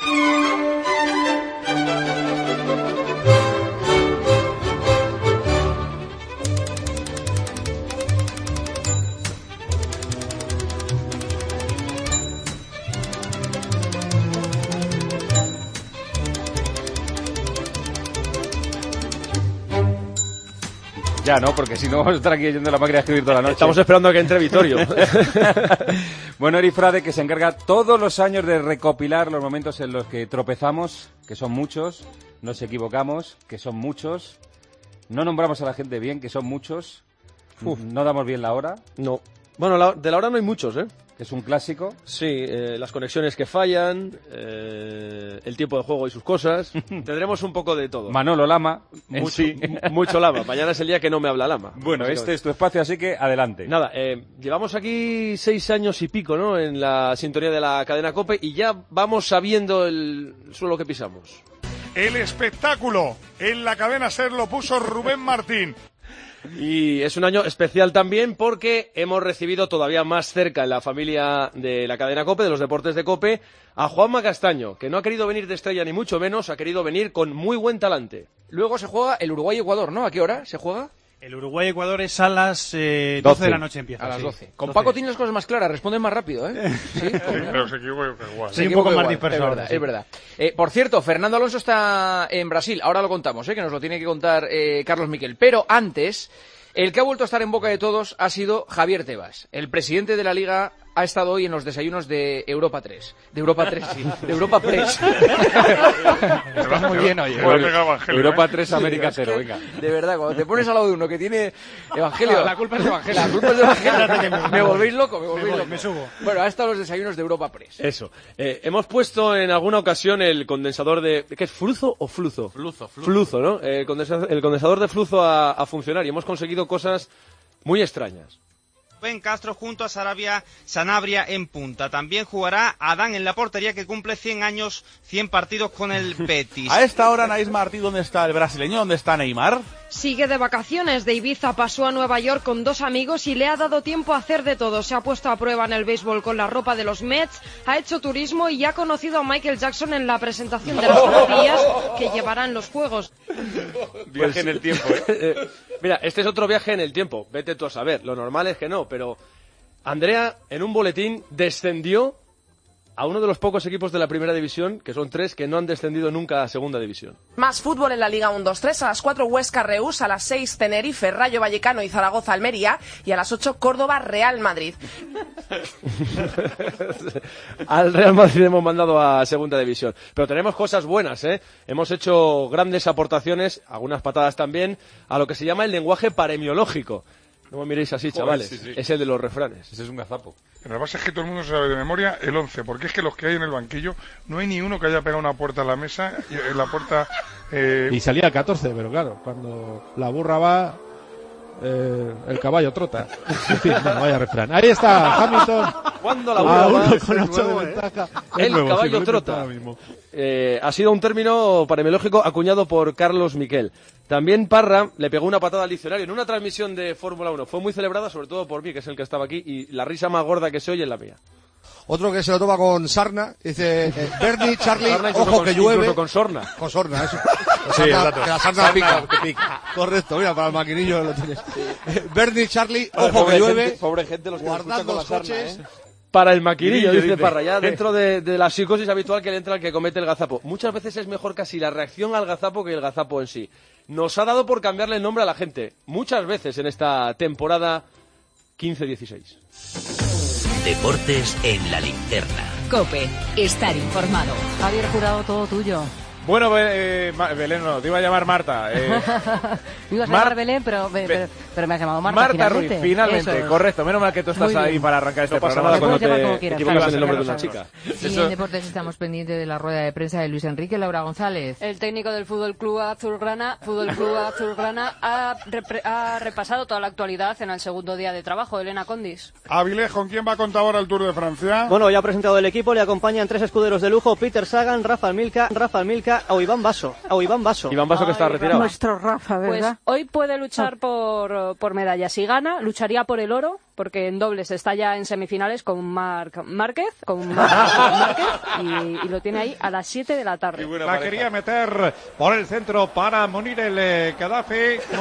Ya, ¿no? Porque si no vamos a estar aquí yendo a la máquina de escribir toda la noche. Estamos esperando a que entre Vittorio. Bueno, Eri Frade, que se encarga todos los años de recopilar los momentos en los que tropezamos, que son muchos, nos equivocamos, que son muchos, no nombramos a la gente bien, que son muchos, no damos bien la hora. No. Bueno, de la hora no hay muchos, ¿eh? Que es un clásico. Sí, las conexiones que fallan, el tiempo de juego y sus cosas. Tendremos un poco de todo. Manolo Lama. Mucho Lama. Mañana es el día que no me habla Lama. Bueno, este es tu espacio, así que adelante. Nada, llevamos aquí 6 años y pico, ¿no? En la sintonía de la cadena COPE y ya vamos sabiendo el suelo que pisamos. El espectáculo en la cadena SER lo puso Rubén Martín. Y es un año especial también porque hemos recibido todavía más cerca en la familia de la cadena COPE, de los deportes de COPE, a Juanma Castaño, que no ha querido venir de estrella ni mucho menos, ha querido venir con muy buen talante. Luego se juega el Uruguay-Ecuador, ¿no? ¿A qué hora se juega? El Uruguay-Ecuador es a las 12 de la noche empieza. A las 12. Con 12. Paco tiene las cosas más claras, responde más rápido, ¿eh? Sí, pero se equivoca igual. Sí, un poco más disperso. Es verdad. Por cierto, Fernando Alonso está en Brasil, ahora lo contamos, que nos lo tiene que contar Carlos Miquel. Pero antes, el que ha vuelto a estar en boca de todos ha sido Javier Tebas, el presidente de la Liga ha estado hoy en los desayunos de Europa 3. De Europa 3, sí. De Europa Press. Estás muy bien hoy. Europa 3, América 0, venga. De verdad, cuando te pones al lado de uno que tiene Evangelio... La culpa es de Evangelio. La culpa es de Evangelio. Me volvéis loco, Me subo. Bueno, ha estado en los desayunos de Europa Press. Eso. Hemos puesto en alguna ocasión el condensador de... ¿Qué es? ¿Fluzo o fluzo? Fluzo, ¿no? El condensador de fluzo a funcionar y hemos conseguido cosas muy extrañas. Ben Castro junto a Sanabria en punta. También jugará Adán en la portería, que cumple 100 años, 100 partidos con el Betis. A esta hora, Anaís Martí, ¿dónde está el brasileño? ¿Dónde está Neymar? Sigue de vacaciones. De Ibiza pasó a Nueva York con 2 amigos y le ha dado tiempo a hacer de todo. Se ha puesto a prueba en el béisbol con la ropa de los Mets, ha hecho turismo y ha conocido a Michael Jackson en la presentación de las zapatillas que llevará en los Juegos. Viaje en el tiempo, ¿eh? Mira, este es otro viaje en el tiempo. Vete tú a saber. Lo normal es que no, pero Andrea, en un boletín, descendió a uno de los pocos equipos de la primera división, que son 3, que no han descendido nunca a segunda división. Más fútbol en la Liga 1-2-3, a las 4 Huesca Reus, a las 6 Tenerife, Rayo Vallecano y Zaragoza Almería, y a las 8 Córdoba Real Madrid. Al Real Madrid hemos mandado a segunda división. Pero tenemos cosas buenas, ¿eh? Hemos hecho grandes aportaciones, algunas patadas también, a lo que se llama el lenguaje paremiológico. No me miréis así, chavales. Sí. Es el de los refranes. Ese es un gazapo. Pero la base es que todo el mundo sabe de memoria el 11, porque es que los que hay en el banquillo, no hay ni uno que haya pegado una puerta a la mesa, en la puerta... Y salía el 14, pero claro, cuando la burra va, el caballo trota. En fin, bueno, vaya refrán. Ahí está, Hamilton. Cuando la burra va, con 8 de ventaja. El caballo trota. Ha sido un término paremiológico acuñado por Carlos Miquel. También Parra le pegó una patada al diccionario en una transmisión de Fórmula 1. Fue muy celebrada, sobre todo por mí, que es el que estaba aquí, y la risa más gorda que se oye es la mía. Otro que se lo toma con sarna, dice Bernie, Charlie, ojo que llueve. Incluso con sorna. Con sorna, eso. Sí, exacto. Que la sarna pica. Correcto, mira, para el maquinillo lo tienes. Bernie, Charlie, ojo que llueve. Pobre gente, los que guardad con los la coches. sarna, Para el maquinillo, dice Parra, ya dentro de la psicosis habitual que le entra al que comete el gazapo. Muchas veces es mejor casi la reacción al gazapo que el gazapo en sí. Nos ha dado por cambiarle el nombre a la gente, muchas veces en esta temporada 15-16. Deportes en la linterna. COPE, estar informado. Javier Jurado, todo tuyo. Bueno, Belén no, te iba a llamar Marta. Me ibas a llamar Belén, pero me has llamado Marta. Marta Ruiz, finalmente, correcto. Menos mal que tú estás ahí para arrancar este programa. Cuando te equivocas en el nombre de una chica. Y en Deportes estamos pendientes de la rueda de prensa de Luis Enrique Laura González. El técnico del Fútbol Club Azulgrana ha repasado toda la actualidad en el segundo día de trabajo. Elena Condis. Avilés, ¿con quién va a contar ahora el Tour de Francia? Bueno, ya ha presentado el equipo, le acompañan 3 escuderos de lujo: Peter Sagan, Rafa Milka o Iván Basso. Iván Basso, que está retirado. Nuestro Rafa, ¿verdad? Pues hoy puede luchar por medallas. Si gana, lucharía por el oro, porque en dobles está ya en semifinales con Marc Márquez, y lo tiene ahí a las 7 de la tarde. La quería meter por el centro para Monir el Gaddafi.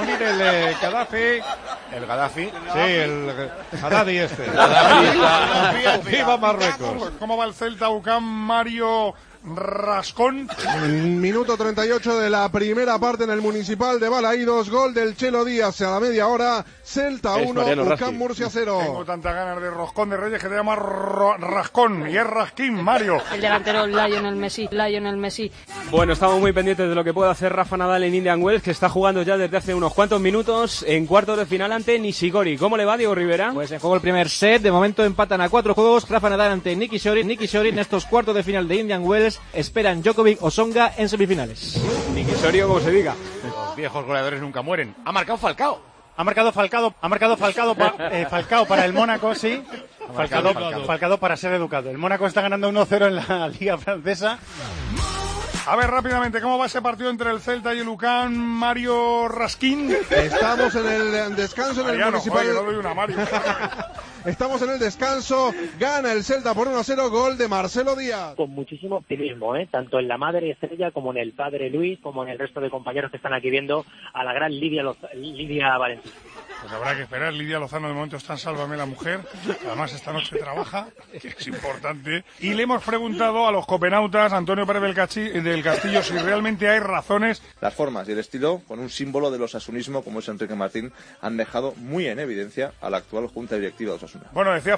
El Gaddafi. Sí, el Gaddafi este. Viva Marruecos. ¿Cómo va el Celta, UCAM, Mario Rascón? Minuto 38 de la primera parte en el Municipal de Balaídos. Gol del Chelo Díaz a la media hora. Celta 1, UCAM Murcia 0. Tengo tantas ganas de Roscón de Reyes que te llama Rascón. Y es Rasquín, Mario. El delantero Lionel Messi. Bueno, estamos muy pendientes de lo que puede hacer Rafa Nadal en Indian Wells, que está jugando ya desde hace unos cuantos minutos en cuartos de final ante Nishikori. ¿Cómo le va, Diego Rivera? Pues en juego el primer set. De momento empatan a 4 juegos. Rafa Nadal ante Nishikori en estos cuartos de final de Indian Wells. Esperan Djokovic o Tsonga en semifinales. Nishikori, como se diga. Los viejos goleadores nunca mueren. Ha marcado Falcao. Ha marcado Falcao para el Mónaco, sí. Falcao para ser educado. El Mónaco está ganando 1-0 en la Liga Francesa. A ver, rápidamente, ¿cómo va ese partido entre el Celta y el UCAM, Mario Rasquín? Estamos en el descanso en el Municipal. Joder, no doy una, Mario. Estamos en el descanso, gana el Celta por 1-0, gol de Marcelo Díaz. Con muchísimo optimismo, tanto en la madre Estrella como en el padre Luis, como en el resto de compañeros que están aquí viendo a la gran Lidia Valentín. Pues habrá que esperar. Lidia Lozano de momento está en Sálvame la Mujer. Además esta noche trabaja, que es importante. Y le hemos preguntado a los copenautas, Antonio Pérez del Castillo, si realmente hay razones. Las formas y el estilo, con un símbolo del osasunismo como es Enrique Martín, han dejado muy en evidencia a la actual Junta Directiva de Osasuna. Bueno, decía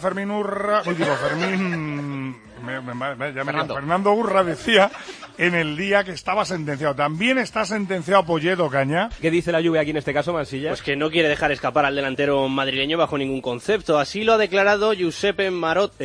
Fernando Urra decía en el día que estaba sentenciado. También está sentenciado Polledo, Caña. ¿Qué dice la Juve aquí en este caso, Mansilla? Pues que no quiere dejar escapar al delantero madrileño bajo ningún concepto. Así lo ha declarado Giuseppe Morata,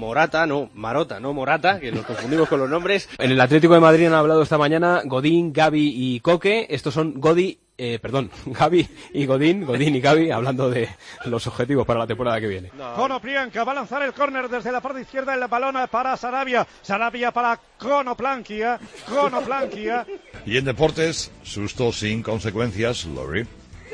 que nos confundimos con los nombres. En el Atlético de Madrid han hablado esta mañana Godín, Gavi y Coque. Estos son Gavi y Godín y Gavi, hablando de los objetivos para la temporada que viene. Konoplyanka va a lanzar el córner desde la parte izquierda, el balón para Sarabia para Konoplyanka. Y en deportes, susto sin consecuencias, Lori.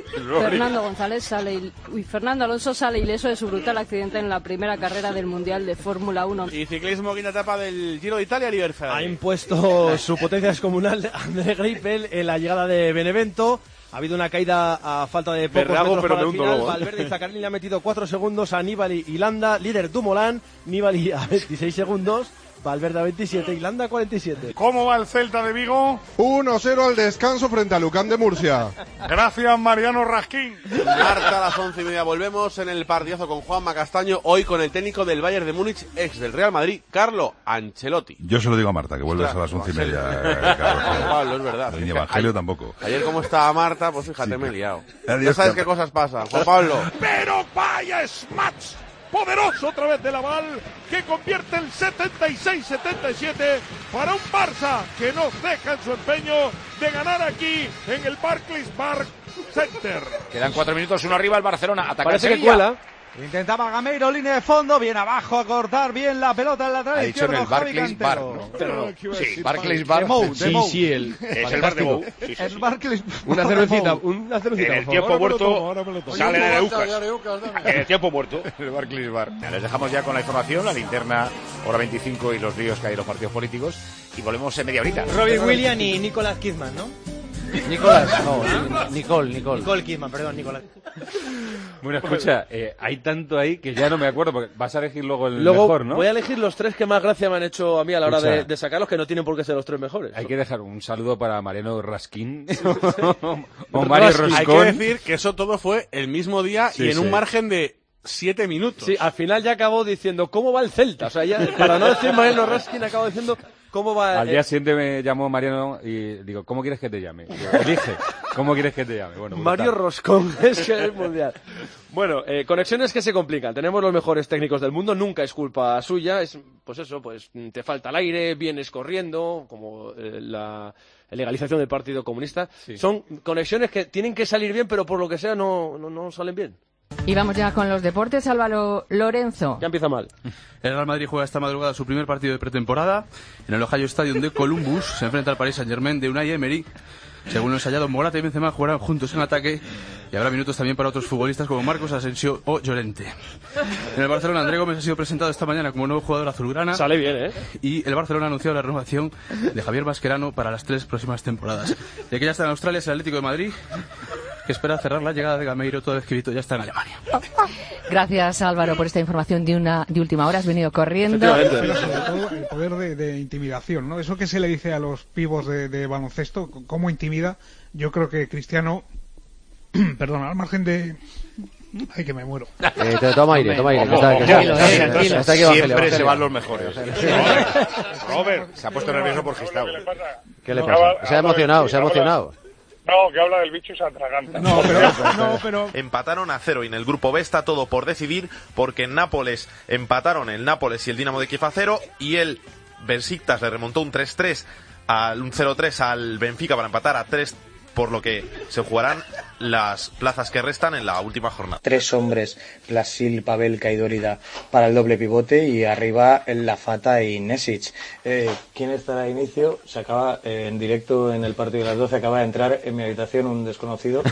Fernando Alonso sale ileso de su brutal accidente en la primera carrera del Mundial de Fórmula 1. Y ciclismo, quinta etapa del Giro de Italia, Libertad. Ha impuesto su potencia descomunal André Greipel en la llegada de Benevento. Ha habido una caída a falta de pocos metros para el final. Valverde y Zaccarini le ha metido 4 segundos a Nibali y Landa, líder Dumoulin. Nibali a 26 segundos. Valverde a 27 y Landa a 47. ¿Cómo va el Celta de Vigo? 1-0 al descanso frente a Lucán de Murcia. Gracias, Mariano Rasquín. Marta, a las 11:30 volvemos en el partidazo con Juanma Castaño, hoy con el técnico del Bayern de Múnich, ex del Real Madrid, Carlo Ancelotti. Yo se lo digo a Marta, que vuelves a las 11:30. Pablo, es verdad. Ni Evangelio tampoco. Ayer como estaba Marta, pues fíjate, me he liado. Ya sabes qué cosas pasan, Juan Pablo. Pero vaya smash poderoso otra vez de Laval, que convierte el 76-77 para un Barça que no deja en su empeño de ganar aquí en el Barclays Park Center. Quedan 4 minutos, uno arriba el Barcelona. Ataca Parece Sevilla. que cuela. Intentaba Gameiro, línea de fondo, bien abajo a cortar bien la pelota en la lateral izquierdo. Ha dicho en el Barclays Bar, ¿no? Sí, Barclays Bar. Sí, es el bar de Mou. El Barclays. Una cervecita. En el tiempo muerto sale de Eucas. En el tiempo muerto. El Barclays Bar. Les dejamos ya con la información, la linterna, hora 25 y los líos que hay en los partidos políticos. Y volvemos en media horita. Robin Williams y Nicolas Kidman, ¿no? Nicole Kidman, perdón, Nicolás. Bueno, escucha, hay tanto ahí que ya no me acuerdo, porque vas a elegir luego el mejor, ¿no? Voy a elegir los 3 que más gracia me han hecho a mí a la hora de sacarlos, que no tienen por qué ser los 3 mejores. Hay que dejar un saludo para Mariano Raskin o Mario Roscón. Hay que decir que eso todo fue el mismo día y en un margen de 7 minutos. Sí, al final ya acabó diciendo, ¿cómo va el Celta? O sea, ya, para no decir Mariano Raskin, acabo diciendo, ¿cómo va? Al día siguiente me llamó Mariano y digo, ¿cómo quieres que te llame? Digo, elige, ¿cómo quieres que te llame? Bueno, Mario Roscón, es que es mundial. Bueno, conexiones que se complican. Tenemos los mejores técnicos del mundo, nunca es culpa suya. Es, pues eso, pues te falta el aire, vienes corriendo, como la legalización del Partido Comunista. Sí. Son conexiones que tienen que salir bien, pero por lo que sea no salen bien. Y vamos ya con los deportes, Álvaro Lorenzo. Ya empieza mal. El Real Madrid juega esta madrugada su primer partido de pretemporada. En el Ohio Stadium de Columbus se enfrenta al Paris Saint-Germain de Unai Emery. Según lo ensayado, Morata y Benzema jugarán juntos en ataque y habrá minutos también para otros futbolistas como Marcos Asensio o Llorente. En el Barcelona, André Gómez ha sido presentado esta mañana como nuevo jugador azulgrana. Sale bien, ¿eh? Y el Barcelona ha anunciado la renovación de Javier Mascherano para las 3 próximas temporadas. El que ya está en Australia es el Atlético de Madrid, que espera cerrar la llegada de Gameiro toda vez que Vito ya está en Alemania. Gracias, Álvaro, por esta información de última hora. Has venido corriendo. Pero sobre todo el poder de intimidación, ¿no? Eso que se le dice a los pibos de baloncesto, cómo intimida. Yo creo que Cristiano, perdón, al margen de... Ay, que me muero. Toma aire. Siempre se van los mejores. Robert se ha puesto nervioso por Gistau. ¿Qué le pasa? Se ha emocionado. No, que habla del bicho y se atraganta. Pero... Empataron a 0 y en el grupo B está todo por decidir, porque en Nápoles empataron el Nápoles y el Dinamo de Kiev a 0 y el Besiktas le remontó un 3-3 un 0-3 al Benfica para empatar a 3, por lo que se jugarán las plazas que restan en la última jornada. 3 hombres, Glasil, Pavel, Kaidorida para el doble pivote y arriba Lafata y Nesic. ¿Quién estará a inicio? Se acaba en directo en el partido de las 12, acaba de entrar en mi habitación un desconocido.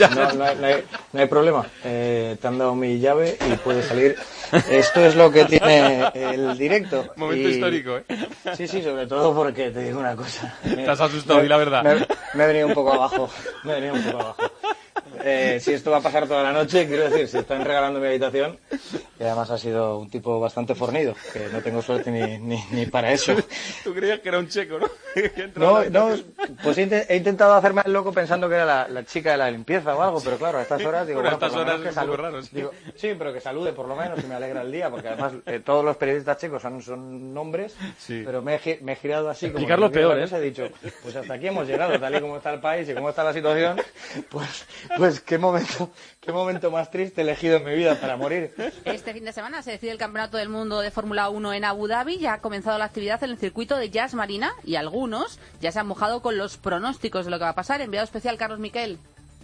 No hay problema. Te han dado mi llave y puedes salir. Esto es lo que tiene el directo. Momento histórico, ¿eh? Sí, sobre todo porque te digo una cosa. Te has asustado, di la verdad. Me he venido un poco abajo. si esto va a pasar toda la noche, quiero decir, si están regalando mi habitación, y además ha sido un tipo bastante fornido, que no tengo suerte ni para eso. Tú creías que era un checo, ¿no? No, pues he intentado hacerme el loco pensando que era la chica de la limpieza o algo, pero claro, a estas horas digo, bueno, por estas lo menos horas que es un poco raro, sí. digo, sí, pero que salude por lo menos y me alegra el día, porque además todos los periodistas checos son hombres, sí. pero me he girado así como Explicar lo peor, he dicho, pues hasta aquí hemos llegado, tal y como está el país y cómo está la situación, pues qué momento más triste he elegido en mi vida para morir. Este fin de semana se decide el Campeonato del Mundo de Fórmula 1 en Abu Dhabi. Ya ha comenzado la actividad en el circuito de Yas Marina y algunos ya se han mojado con los pronósticos de lo que va a pasar. Enviado especial Carlos Miquel.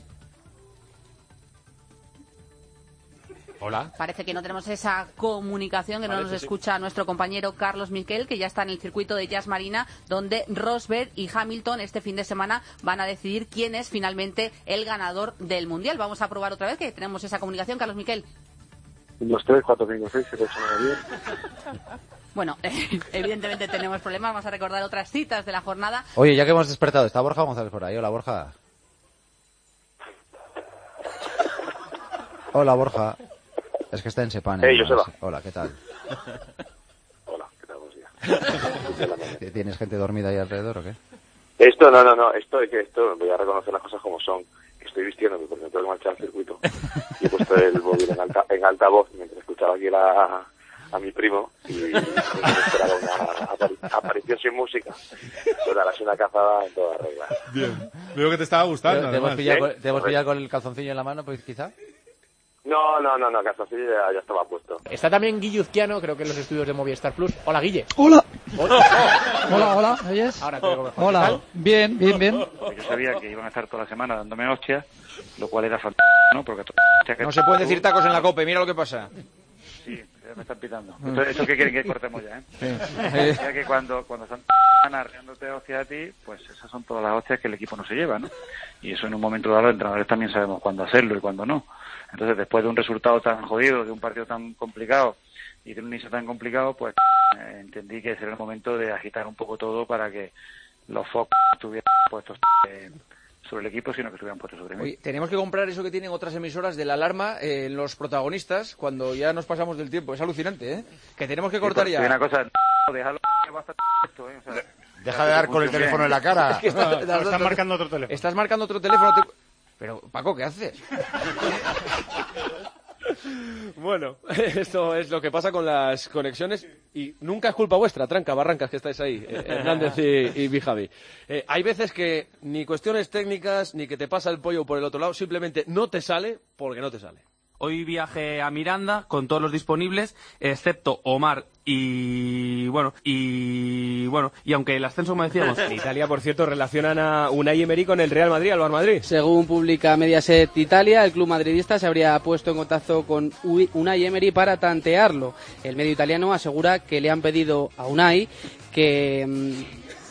Hola. Parece que no tenemos esa comunicación, que no nos escucha nuestro compañero Carlos Miquel, que ya está en el circuito de Yas Marina, donde Rosberg y Hamilton este fin de semana van a decidir quién es finalmente el ganador del Mundial. Vamos a probar otra vez que tenemos esa comunicación, Carlos Miquel. 1, 2, 3, 4, 5, 6, 7, 8, 9, 10. Bueno, evidentemente tenemos problemas. Vamos a recordar otras citas de la jornada. Oye, ya que hemos despertado, ¿está Borja González por ahí? Hola, Borja. Hola, Borja. Es que está en Sepan. Joseba. Hola, ¿qué tal? Hola, ¿qué tal? Buenos días. ¿Tienes gente dormida ahí alrededor o qué? No. Esto, voy a reconocer las cosas como son. Estoy vistiéndome porque me tengo que marchar al circuito. Y he puesto el móvil en altavoz mientras escuchaba aquí a mi primo y esperaba una aparición sin música. Total, ha sido una cazada en toda regla. Bien. Veo que te estaba gustando. ¿Te hemos pillado con el calzoncillo en la mano, pues quizá? No, calzoncillo ya estaba puesto. Está también Guilluzquiano, creo que en los estudios de Movistar Plus. Hola, Guille. Hola. Hola, ¿me oyes? Ahora te oigo mejor. Hola, bien. Yo sabía que iban a estar toda la semana dándome hostias, lo cual era fantástico, ¿no? Porque no se pueden decir tacos en la COPE, mira lo que pasa. Sí, me están pitando. ¿Eso qué quieren que cortemos ya, Sí. Ya que cuando están arreándote hostias a ti, pues esas son todas las hostias que el equipo no se lleva, ¿no? Y eso en un momento dado los entrenadores también sabemos cuándo hacerlo y cuándo no. Entonces, después de un resultado tan jodido, de un partido tan complicado y de un inicio tan complicado, pues entendí que ese era el momento de agitar un poco todo para que los focos no estuvieran puestos sobre el equipo, sino que estuvieran puestos sobre mí. Oye, tenemos que comprar eso que tienen otras emisoras de la alarma en los protagonistas cuando ya nos pasamos del tiempo. Es alucinante, ¿eh? Que tenemos que cortar ya. Una cosa, déjalo que va a estar esto, ¿eh? O sea, deja de dar con el teléfono en la cara. Es que estás marcando otro teléfono. Estás marcando otro teléfono. Pero, Paco, ¿qué haces? Bueno, esto es lo que pasa con las conexiones y nunca es culpa vuestra, tranca, barrancas, que estáis ahí, Hernández y Bijavi. Hay veces que ni cuestiones técnicas, ni que te pasa el pollo por el otro lado, simplemente no te sale porque no te sale. Hoy viaje a Miranda con todos los disponibles, excepto Omar y aunque el ascenso, como decíamos... En Italia, por cierto, relacionan a Unai Emery con el Real Madrid, Álvaro Madrid. Según publica Mediaset Italia, el club madridista se habría puesto en contacto con Unai Emery para tantearlo. El medio italiano asegura que le han pedido a Unai que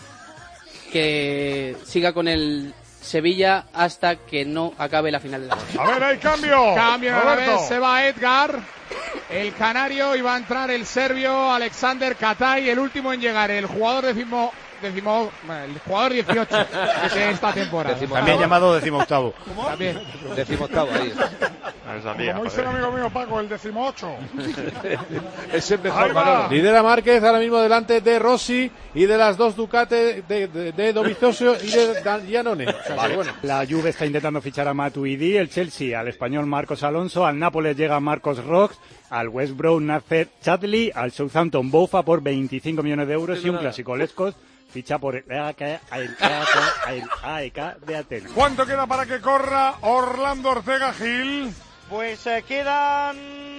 siga con el Sevilla hasta que no acabe la final de la Liga. A ver, hay cambio. Cambio a la vez, se va Edgar, el canario, y va a entrar el serbio Alexander Katay, el último en llegar, el jugador el jugador 18 de esta temporada. También llamado 18º. ¿Cómo? También. 18º, ahí. Como dice el amigo mío Paco, el 18. Es el mejor valor. Lidera Márquez ahora mismo delante de Rossi y de las dos Ducati de Dovizioso y de Giannone. O sea, Vale. bueno. La Juve está intentando fichar a Matuidi, el Chelsea al español Marcos Alonso, al Nápoles llega Marcos Rox, al West Brom Nasser Chadli, al Southampton Boufa por 25 millones de euros y un clásico Lescos ficha por el AEK de Atenas. ¿Cuánto queda para que corra Orlando Ortega Gil? Pues quedan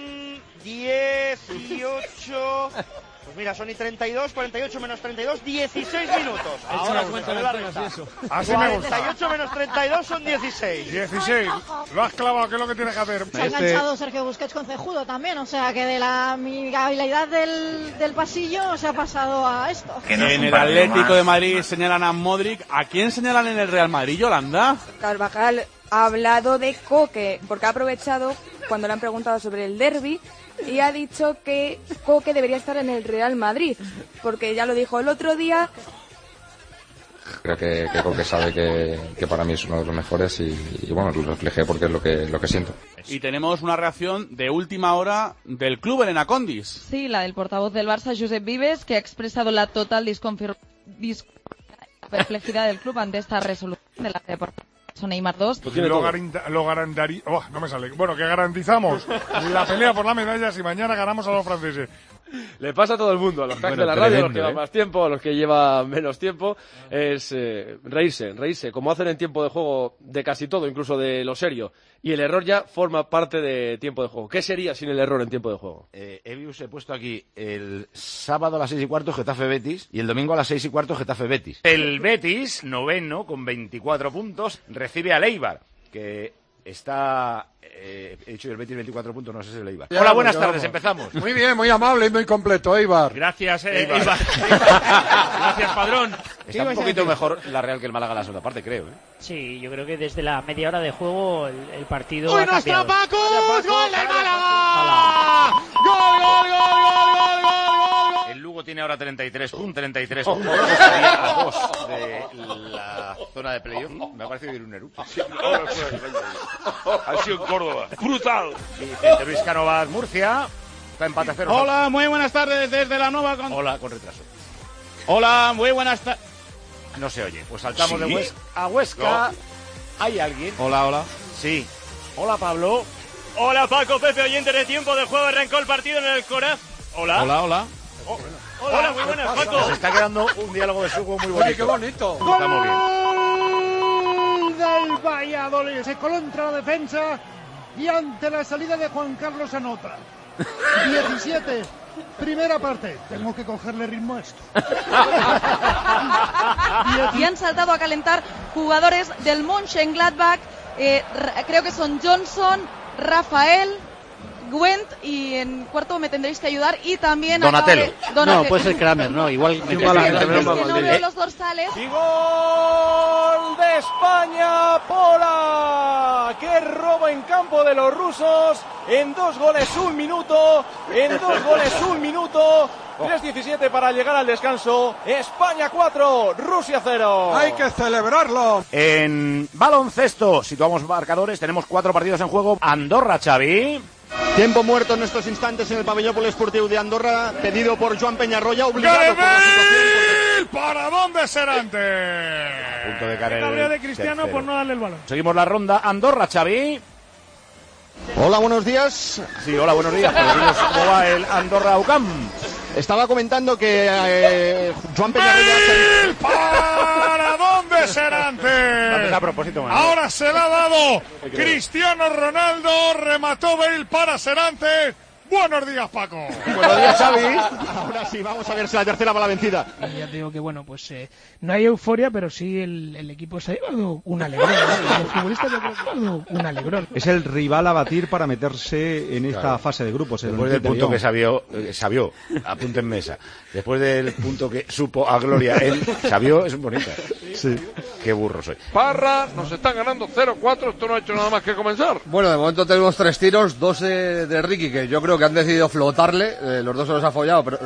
18... Pues mira, son y 32, 48 menos 32, 16 minutos. Ahora cuento la renta. Así me gusta. 48 menos 32 son 16. 16. Lo has clavado, que es lo que tienes que hacer. Se ha enganchado Sergio Busquets con Cejudo también, o sea que de la amigabilidad del pasillo se ha pasado a esto. En el Atlético de Madrid señalan a Modric. ¿A quién señalan en el Real Madrid, Yolanda? Carvajal ha hablado de Koke, porque ha aprovechado cuando le han preguntado sobre el derbi y ha dicho que Koke debería estar en el Real Madrid, porque ya lo dijo el otro día Creo que Coque sabe que para mí es uno de los mejores y bueno, lo reflejé porque es lo que siento. Y tenemos una reacción de última hora del club, Elena Condis. Sí, la del portavoz del Barça, Josep Vives, que ha expresado la total perplejidad del club ante esta resolución de la Deportiva Neymar 2. No me sale. Bueno, que garantizamos la pelea por las medallas y mañana ganamos a los franceses. Le pasa a todo el mundo, a los cracks de la radio, a los que llevan más tiempo, a los que llevan menos tiempo, es reírse, como hacen en tiempo de juego de casi todo, incluso de lo serio. Y el error ya forma parte de tiempo de juego. ¿Qué sería sin el error en tiempo de juego? He puesto aquí el sábado a las 6:15 Getafe-Betis y el domingo a las 6:15 Getafe-Betis. El Betis, noveno, con 24 puntos, recibe al Eibar, que está... he dicho el Betis 24 puntos, no sé si es el Eibar. Hola, buenas tardes, empezamos. Muy bien, muy amable y muy completo, Eibar. Gracias, Eibar. Gracias, padrón. Está un poquito mejor la Real que el Málaga en la segunda parte, creo. Sí, yo creo que desde la media hora de juego el partido ¡Uy, ha cambiado. Paco! ¡Gol del Málaga! ¡Gol! El Lugo tiene ahora 33 puntos, estaría a 2 de la zona de playoff. Me ha parecido ir un eructo. Ha sido en Córdoba. ¡Brutal! Vicente Luis Cánovas, Murcia. Está empate a 0. Hola, muy buenas tardes desde la nueva... Hola, con retraso. Hola, muy buenas tardes. No se oye. Pues saltamos ¿Sí? de Huesca a Huesca. No. ¿Hay alguien? Hola. Sí. Hola, Pablo. Hola, Paco, Pepe, oyente de tiempo de juego, arrancó el partido en el Coraz. Hola, muy buenas, Paco. Se está quedando un diálogo de sugo muy bonito. Oye, qué bonito. Estamos bien. ¡Gol del Valladolid! Se coló entre la defensa y ante la salida de Juan Carlos anota. 17, primera parte. Tengo que cogerle ritmo a esto. Y han saltado a calentar jugadores del Mönchengladbach, creo que son Johnson, Rafael, Gwent, y en cuarto me tendréis que ayudar, y también Donatello. No, puede ser Kramer, no, igual es que no veo los dorsales. Y gol de España, Pola, que robo en campo de los rusos, en 2 goles 1 minuto, 3:17 para llegar al descanso. España 4, Rusia 0. Hay que celebrarlo. En baloncesto, situamos marcadores, tenemos 4 partidos en juego. Andorra, Xavi. Tiempo muerto en estos instantes en el pabellón polideportiu de Andorra, pedido por Joan Peñarroya, obligado por la situación. ¿Para dónde será antes? Punto de carrera de Cristiano por no darle el balón. Seguimos la ronda. Andorra, Xavi. Hola, buenos días. Sí, hola, buenos días. ¿Cómo va el Andorra UCAM? Estaba comentando que Joan Peñarroya... ¿Para dónde será antes? A propósito, ahora se la ha dado Cristiano Ronaldo, remató Bale para Serantes. Buenos días, Paco. Buenos días, Xavi. Ahora sí, vamos a ver si la tercera va la vencida. Y ya te digo que, bueno, pues no hay euforia, pero sí el equipo se ha llevado un alegrón, ¿no? Los futbolistas yo creo que han llevado un alegrón. Es el rival a batir para meterse en esta fase de grupos. Después del punto que sabió, apunte en mesa. Después del punto que supo a Gloria, él sabió, es bonita. Sí. Qué burro soy. Parra, nos están ganando 0-4, esto no ha hecho nada más que comenzar. Bueno, de momento tenemos 3 tiros, 2 de Ricky, que yo creo que han decidido flotarle, los dos se los ha fallado, pero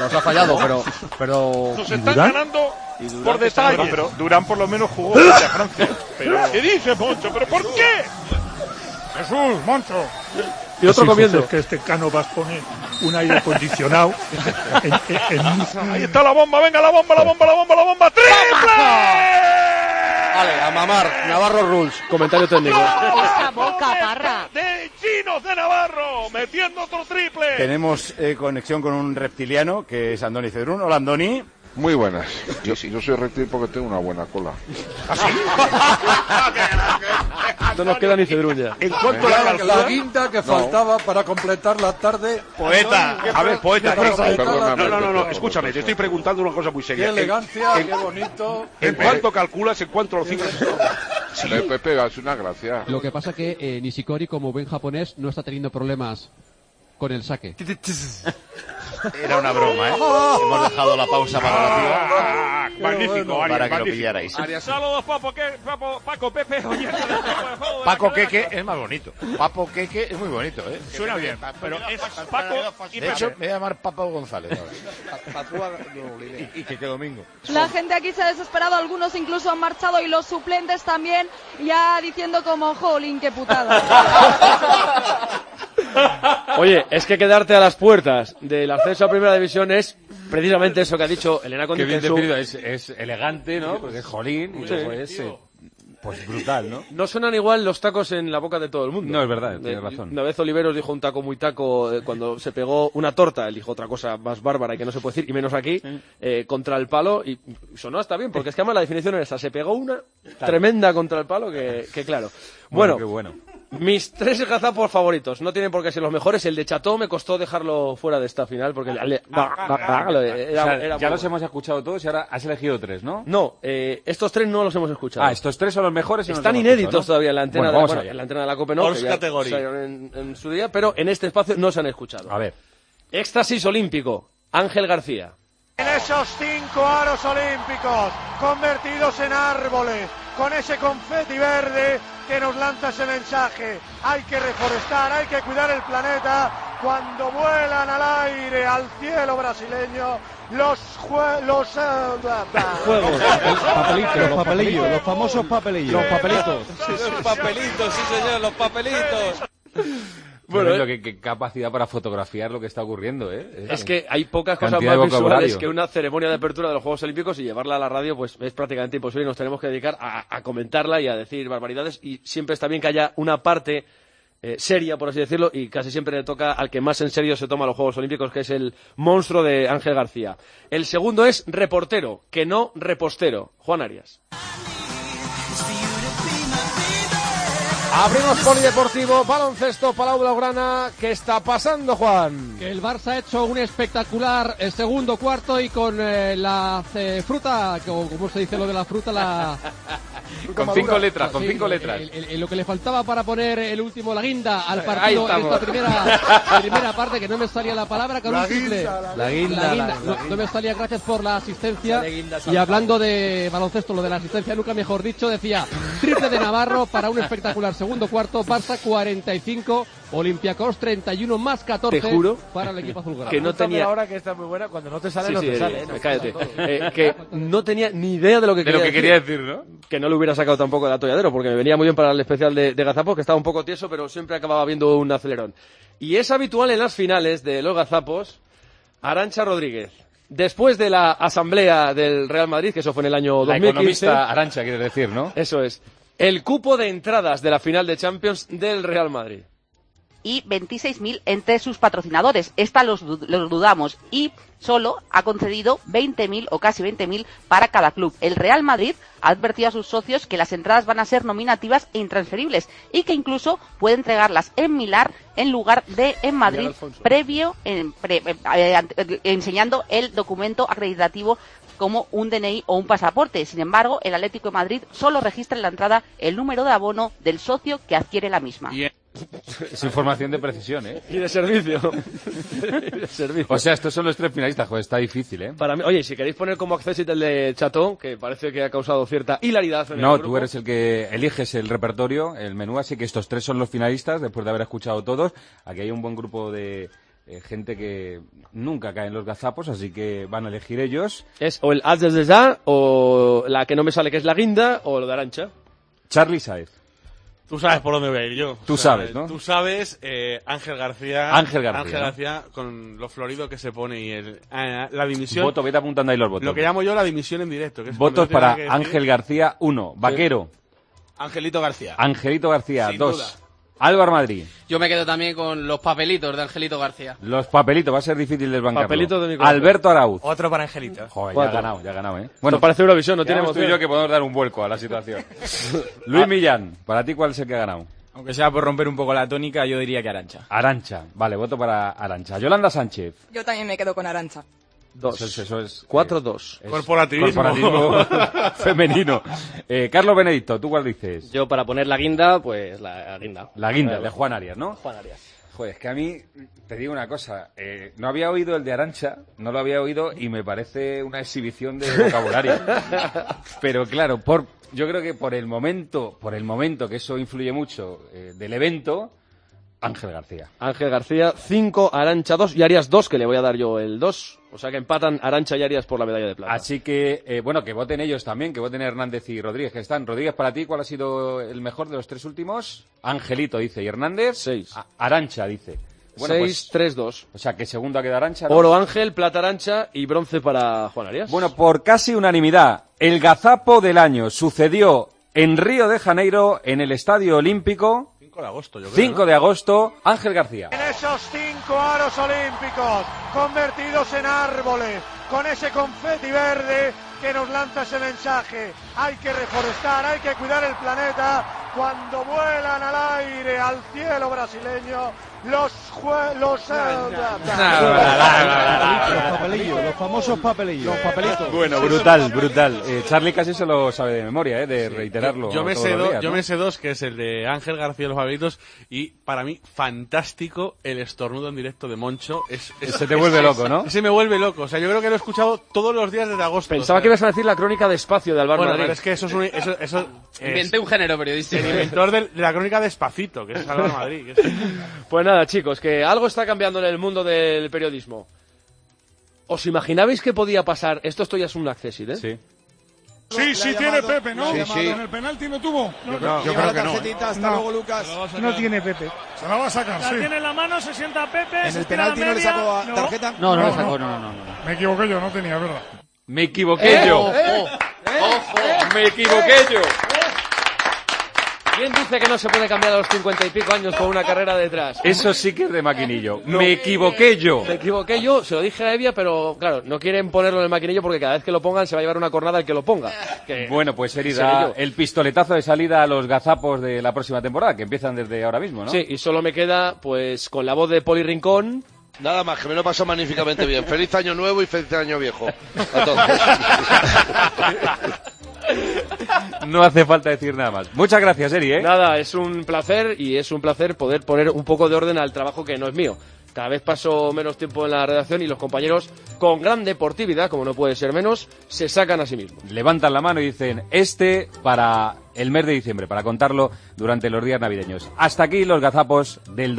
nos están ganando por detalle. Pero Durán por lo menos jugó a Francia. ¿Qué dice Moncho? ¿Pero por qué? Jesús, Moncho. Y otro comienzo. Es que este Cánovas pone un aire acondicionado Ahí está la bomba, venga la bomba, ¡triple! Vale, a mamar, Navarro Rules. Comentario técnico. Esa boca, Parra. De Chinos de Navarro, metiendo otro triple. Tenemos conexión con un reptiliano que es Andoni Cedrún. Hola, Andoni. Muy buenas. Yo soy reptil porque tengo una buena cola. No nos queda ni Cedrún ya. En cuanto a la guinda que faltaba para completar la tarde. Poeta, a ver, poeta. No, escúchame, te estoy preguntando una cosa muy seria. Qué elegancia, qué bonito. ¿En cuánto calculas en cuanto a los 5? Sí. Pepe, es una gracia. Lo que pasa es que Nishikori, como buen japonés, no está teniendo problemas con el saque. Era una broma, ¿eh? Hemos dejado la pausa para la Magnífico, bueno. Arias, Para que lo magnífico. pillarais. Saludos, Paco, Pepe, oyente de juego. Paco Queque es más bonito. Papo Queque es muy bonito, ¿eh? Suena bien, pero es Paco y De hecho, Pepe. me voy a llamar Papo González ahora. Y Queque Domingo. La gente aquí se ha desesperado, algunos incluso han marchado y los suplentes también, ya diciendo como, jolín, qué putada. Oye, es que quedarte a las puertas del ascenso a Primera División es precisamente eso que ha dicho Elena Conde. Qué bien definido, es elegante, ¿no? Porque es jolín y Sí. luego es pues brutal, ¿no? No suenan igual los tacos en la boca de todo el mundo. No, es verdad, tienes razón. Una vez Oliveros dijo un taco muy taco cuando se pegó una torta, él dijo otra cosa más bárbara que no se puede decir, y menos aquí, contra el palo, y sonó hasta bien, porque es que además la definición era esa, se pegó una tremenda contra el palo que claro. Bueno, qué bueno. Mis 3 gazapos favoritos, no tienen por qué ser los mejores, el de Cható me costó dejarlo fuera de esta final, porque O sea, ya los hemos escuchado todos y ahora has elegido 3, ¿no? No, estos 3 no los hemos escuchado. Estos 3 son los mejores y no los Están hemos inéditos escuchado, ¿no? todavía en la antena, Bueno, vamos allá. en la antena de la COPE, no, All que ya category. salieron en su día, pero en este espacio no se han escuchado. A ver. Éxtasis olímpico, Ángel García. En esos 5 aros olímpicos convertidos en árboles, con ese confeti verde que nos lanza ese mensaje. Hay que reforestar, hay que cuidar el planeta. Cuando vuelan al aire, al cielo brasileño, los papelillos, los famosos papelillos. Los papelitos. Los papelitos, sí señor, los papelitos. Bueno, qué capacidad para fotografiar lo que está ocurriendo, ¿eh? Es que hay pocas cosas Cantidad más de vocabulario. visuales que una ceremonia de apertura de los Juegos Olímpicos, y llevarla a la radio pues es prácticamente imposible y nos tenemos que dedicar a comentarla y a decir barbaridades, y siempre está bien que haya una parte seria, por así decirlo, y casi siempre le toca al que más en serio se toma los Juegos Olímpicos, que es el monstruo de Ángel García. El segundo es reportero, que no repostero, Juan Arias. Abrimos polideportivo, baloncesto, Palau Blaugrana. ¿Qué está pasando, Juan? Que el Barça ha hecho un espectacular segundo cuarto y con la fruta, ¿cómo se dice lo de la fruta? Con 5 letras, Sí, con 5 letras. Lo que le faltaba para poner el último, la guinda al partido en esta primera parte, que no me salía la palabra, con un triple. La guinda. No me salía, gracias por la asistencia. Y hablando de baloncesto, lo de la asistencia, nunca mejor dicho, decía triple de Navarro para un espectacular segundo cuarto, Barça 45, Olympiacos 31 más 14. Te juro para el equipo azulgrana. que no tenía... Ahora que está muy buena, cuando no te sale, Sí, no sí, te sale. cállate. Que no tenía ni idea de lo que quería decir, ¿no? Que no lo hubiera sacado tampoco de atolladero, porque me venía muy bien para el especial de Gazapos, que estaba un poco tieso, pero siempre acababa viendo un acelerón. Y es habitual en las finales de los Gazapos, Arantxa Rodríguez. Después de la asamblea del Real Madrid, que eso fue en el año 2015... La economista Arantxa, quiere decir, ¿no? Eso es. El cupo de entradas de la final de Champions del Real Madrid. Y 26.000 entre sus patrocinadores. Esta los dudamos. Y solo ha concedido 20.000 o casi 20.000 para cada club. El Real Madrid ha advertido a sus socios que las entradas van a ser nominativas e intransferibles y que incluso puede entregarlas en Milán en lugar de en Madrid, enseñando el documento acreditativo como un DNI o un pasaporte. Sin embargo, el Atlético de Madrid solo registra en la entrada el número de abono del socio que adquiere la misma. Es información de precisión, ¿eh? Y de servicio. O sea, estos son los 3 finalistas, joder, está difícil, ¿eh? Para mí, oye, si queréis poner como accessit el de Chatón, que parece que ha causado cierta hilaridad en el No, grupo. tú eres el que eliges el repertorio, el menú, así que estos 3 son los finalistas, después de haber escuchado todos. Aquí hay un buen grupo de gente que nunca cae en los gazapos, así que van a elegir ellos. Es o el Haz desde ya, o la que no me sale, que es la guinda, o lo de Arantxa. Charly Saez. Tú sabes por dónde voy a ir yo. Tú sabes, ¿no? Tú sabes, Ángel García. Ángel García, con lo florido que se pone y la dimisión. Voto, vete apuntando ahí los votos. Lo que llamo yo la dimisión en directo. Que es Votos cuando no para tiene nada que decir. Ángel García, 1. Vaquero. Angelito García. Angelito García, Sin 2. duda. Álvaro Madrid. Yo me quedo también con los papelitos de Angelito García. Los papelitos, va a ser difícil desbancarlo. Papelitos de mi corazón. Alberto Arauz. Otro para Angelito. Joder, 4. ya ha ganado, ¿eh? Bueno, parece Eurovisión, no tiene tú y emoción. yo que podemos dar un vuelco a la situación. Luis Millán, ¿para ti cuál es el que ha ganado? Aunque sea por romper un poco la tónica, yo diría que Arantxa. Arantxa, vale, voto para Arantxa. Yolanda Sánchez. Yo también me quedo con Arantxa. 2. Eso es 4-2. Corporativismo. Femenino. Carlos Benedicto, ¿tú cuál dices? Yo, para poner la guinda, pues la guinda. La guinda, de Juan Arias, ¿no? Juan Arias. Joder, es que a mí, te digo una cosa, no había oído el de Arantxa, no lo había oído y me parece una exhibición de vocabulario. Pero claro, yo creo que por el momento, que eso influye mucho del evento, Ángel García. Ángel García, 5, Arantxa 2 y Arias 2, que le voy a dar yo el 2. O sea que empatan Arantxa y Arias por la medalla de plata. Así que, bueno, que voten ellos también, que voten Hernández y Rodríguez, que están. Rodríguez, para ti, ¿cuál ha sido el mejor de los 3 últimos? Angelito, dice, y Hernández. 6. Arantxa, dice. Bueno, 6, 3, 2. O sea, que segundo ha quedado Arantxa, ¿no? Oro Ángel, plata Arantxa y bronce para Juan Arias. Bueno, por casi unanimidad, el gazapo del año sucedió en Río de Janeiro, en el Estadio Olímpico. 5 de agosto, yo creo. 5 de agosto, Ángel García. En esos 5 aros olímpicos convertidos en árboles, con ese confeti verde que nos lanza ese mensaje. Hay que reforestar, hay que cuidar el planeta. Cuando vuelan al aire, al cielo brasileño, los papelillos, los famosos papelillos. Los papelitos. Bueno, brutal. Charlie casi se lo sabe de memoria, de reiterarlo. Yo me sé dos, que es el de Ángel García, los favoritos, y para mí, fantástico el estornudo en directo de Moncho. Se te vuelve loco, ¿no? Ese me vuelve loco. O sea, yo creo que lo he escuchado todos los días desde agosto. Pensaba que ibas a decir la crónica de Espacio de Álvaro Madrid. Pero es que eso es Inventé un género periodístico. El inventor de la crónica de Despacito, que es Álvaro Madrid. Pues nada, chicos, que algo está cambiando en el mundo del periodismo. ¿Os imaginabais que podía pasar? Esto ya es un accessit, ¿eh? Sí. Sí, tiene Pepe, ¿no? Sí. En el penalti no tuvo. Yo creo que no. Hasta luego, Lucas. No tiene Pepe. Se la va a sacar, La tiene en la mano, se sienta Pepe. En el penalti no le sacó tarjeta. No le sacó, no. Me equivoqué yo, no tenía, ¿verdad? Me equivoqué yo. Me equivoqué yo. ¿Quién dice que no se puede cambiar a los 50 y pico años con una carrera detrás? Eso sí que es de maquinillo. Me equivoqué yo. Me equivoqué yo, se lo dije a Evia, pero claro, no quieren ponerlo en el maquinillo porque cada vez que lo pongan se va a llevar una cornada el que lo ponga. Bueno, pues Eri da el pistoletazo de salida a los gazapos de la próxima temporada, que empiezan desde ahora mismo, ¿no? Sí, y solo me queda, pues, con la voz de Poli Rincón. Nada más, que me lo paso magníficamente bien. Feliz año nuevo y feliz año viejo. A todos. No hace falta decir nada más. Muchas gracias, Eri, Nada, es un placer y es un placer poder poner un poco de orden al trabajo que no es mío. Cada vez paso menos tiempo en la redacción y los compañeros, con gran deportividad, como no puede ser menos, se sacan a sí mismos. Levantan la mano y dicen, para el mes de diciembre, para contarlo durante los días navideños. Hasta aquí los gazapos del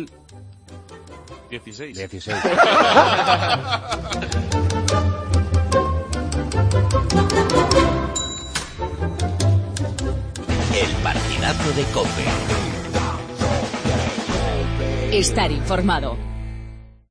2016. El partidazo de COPE. Estar informado.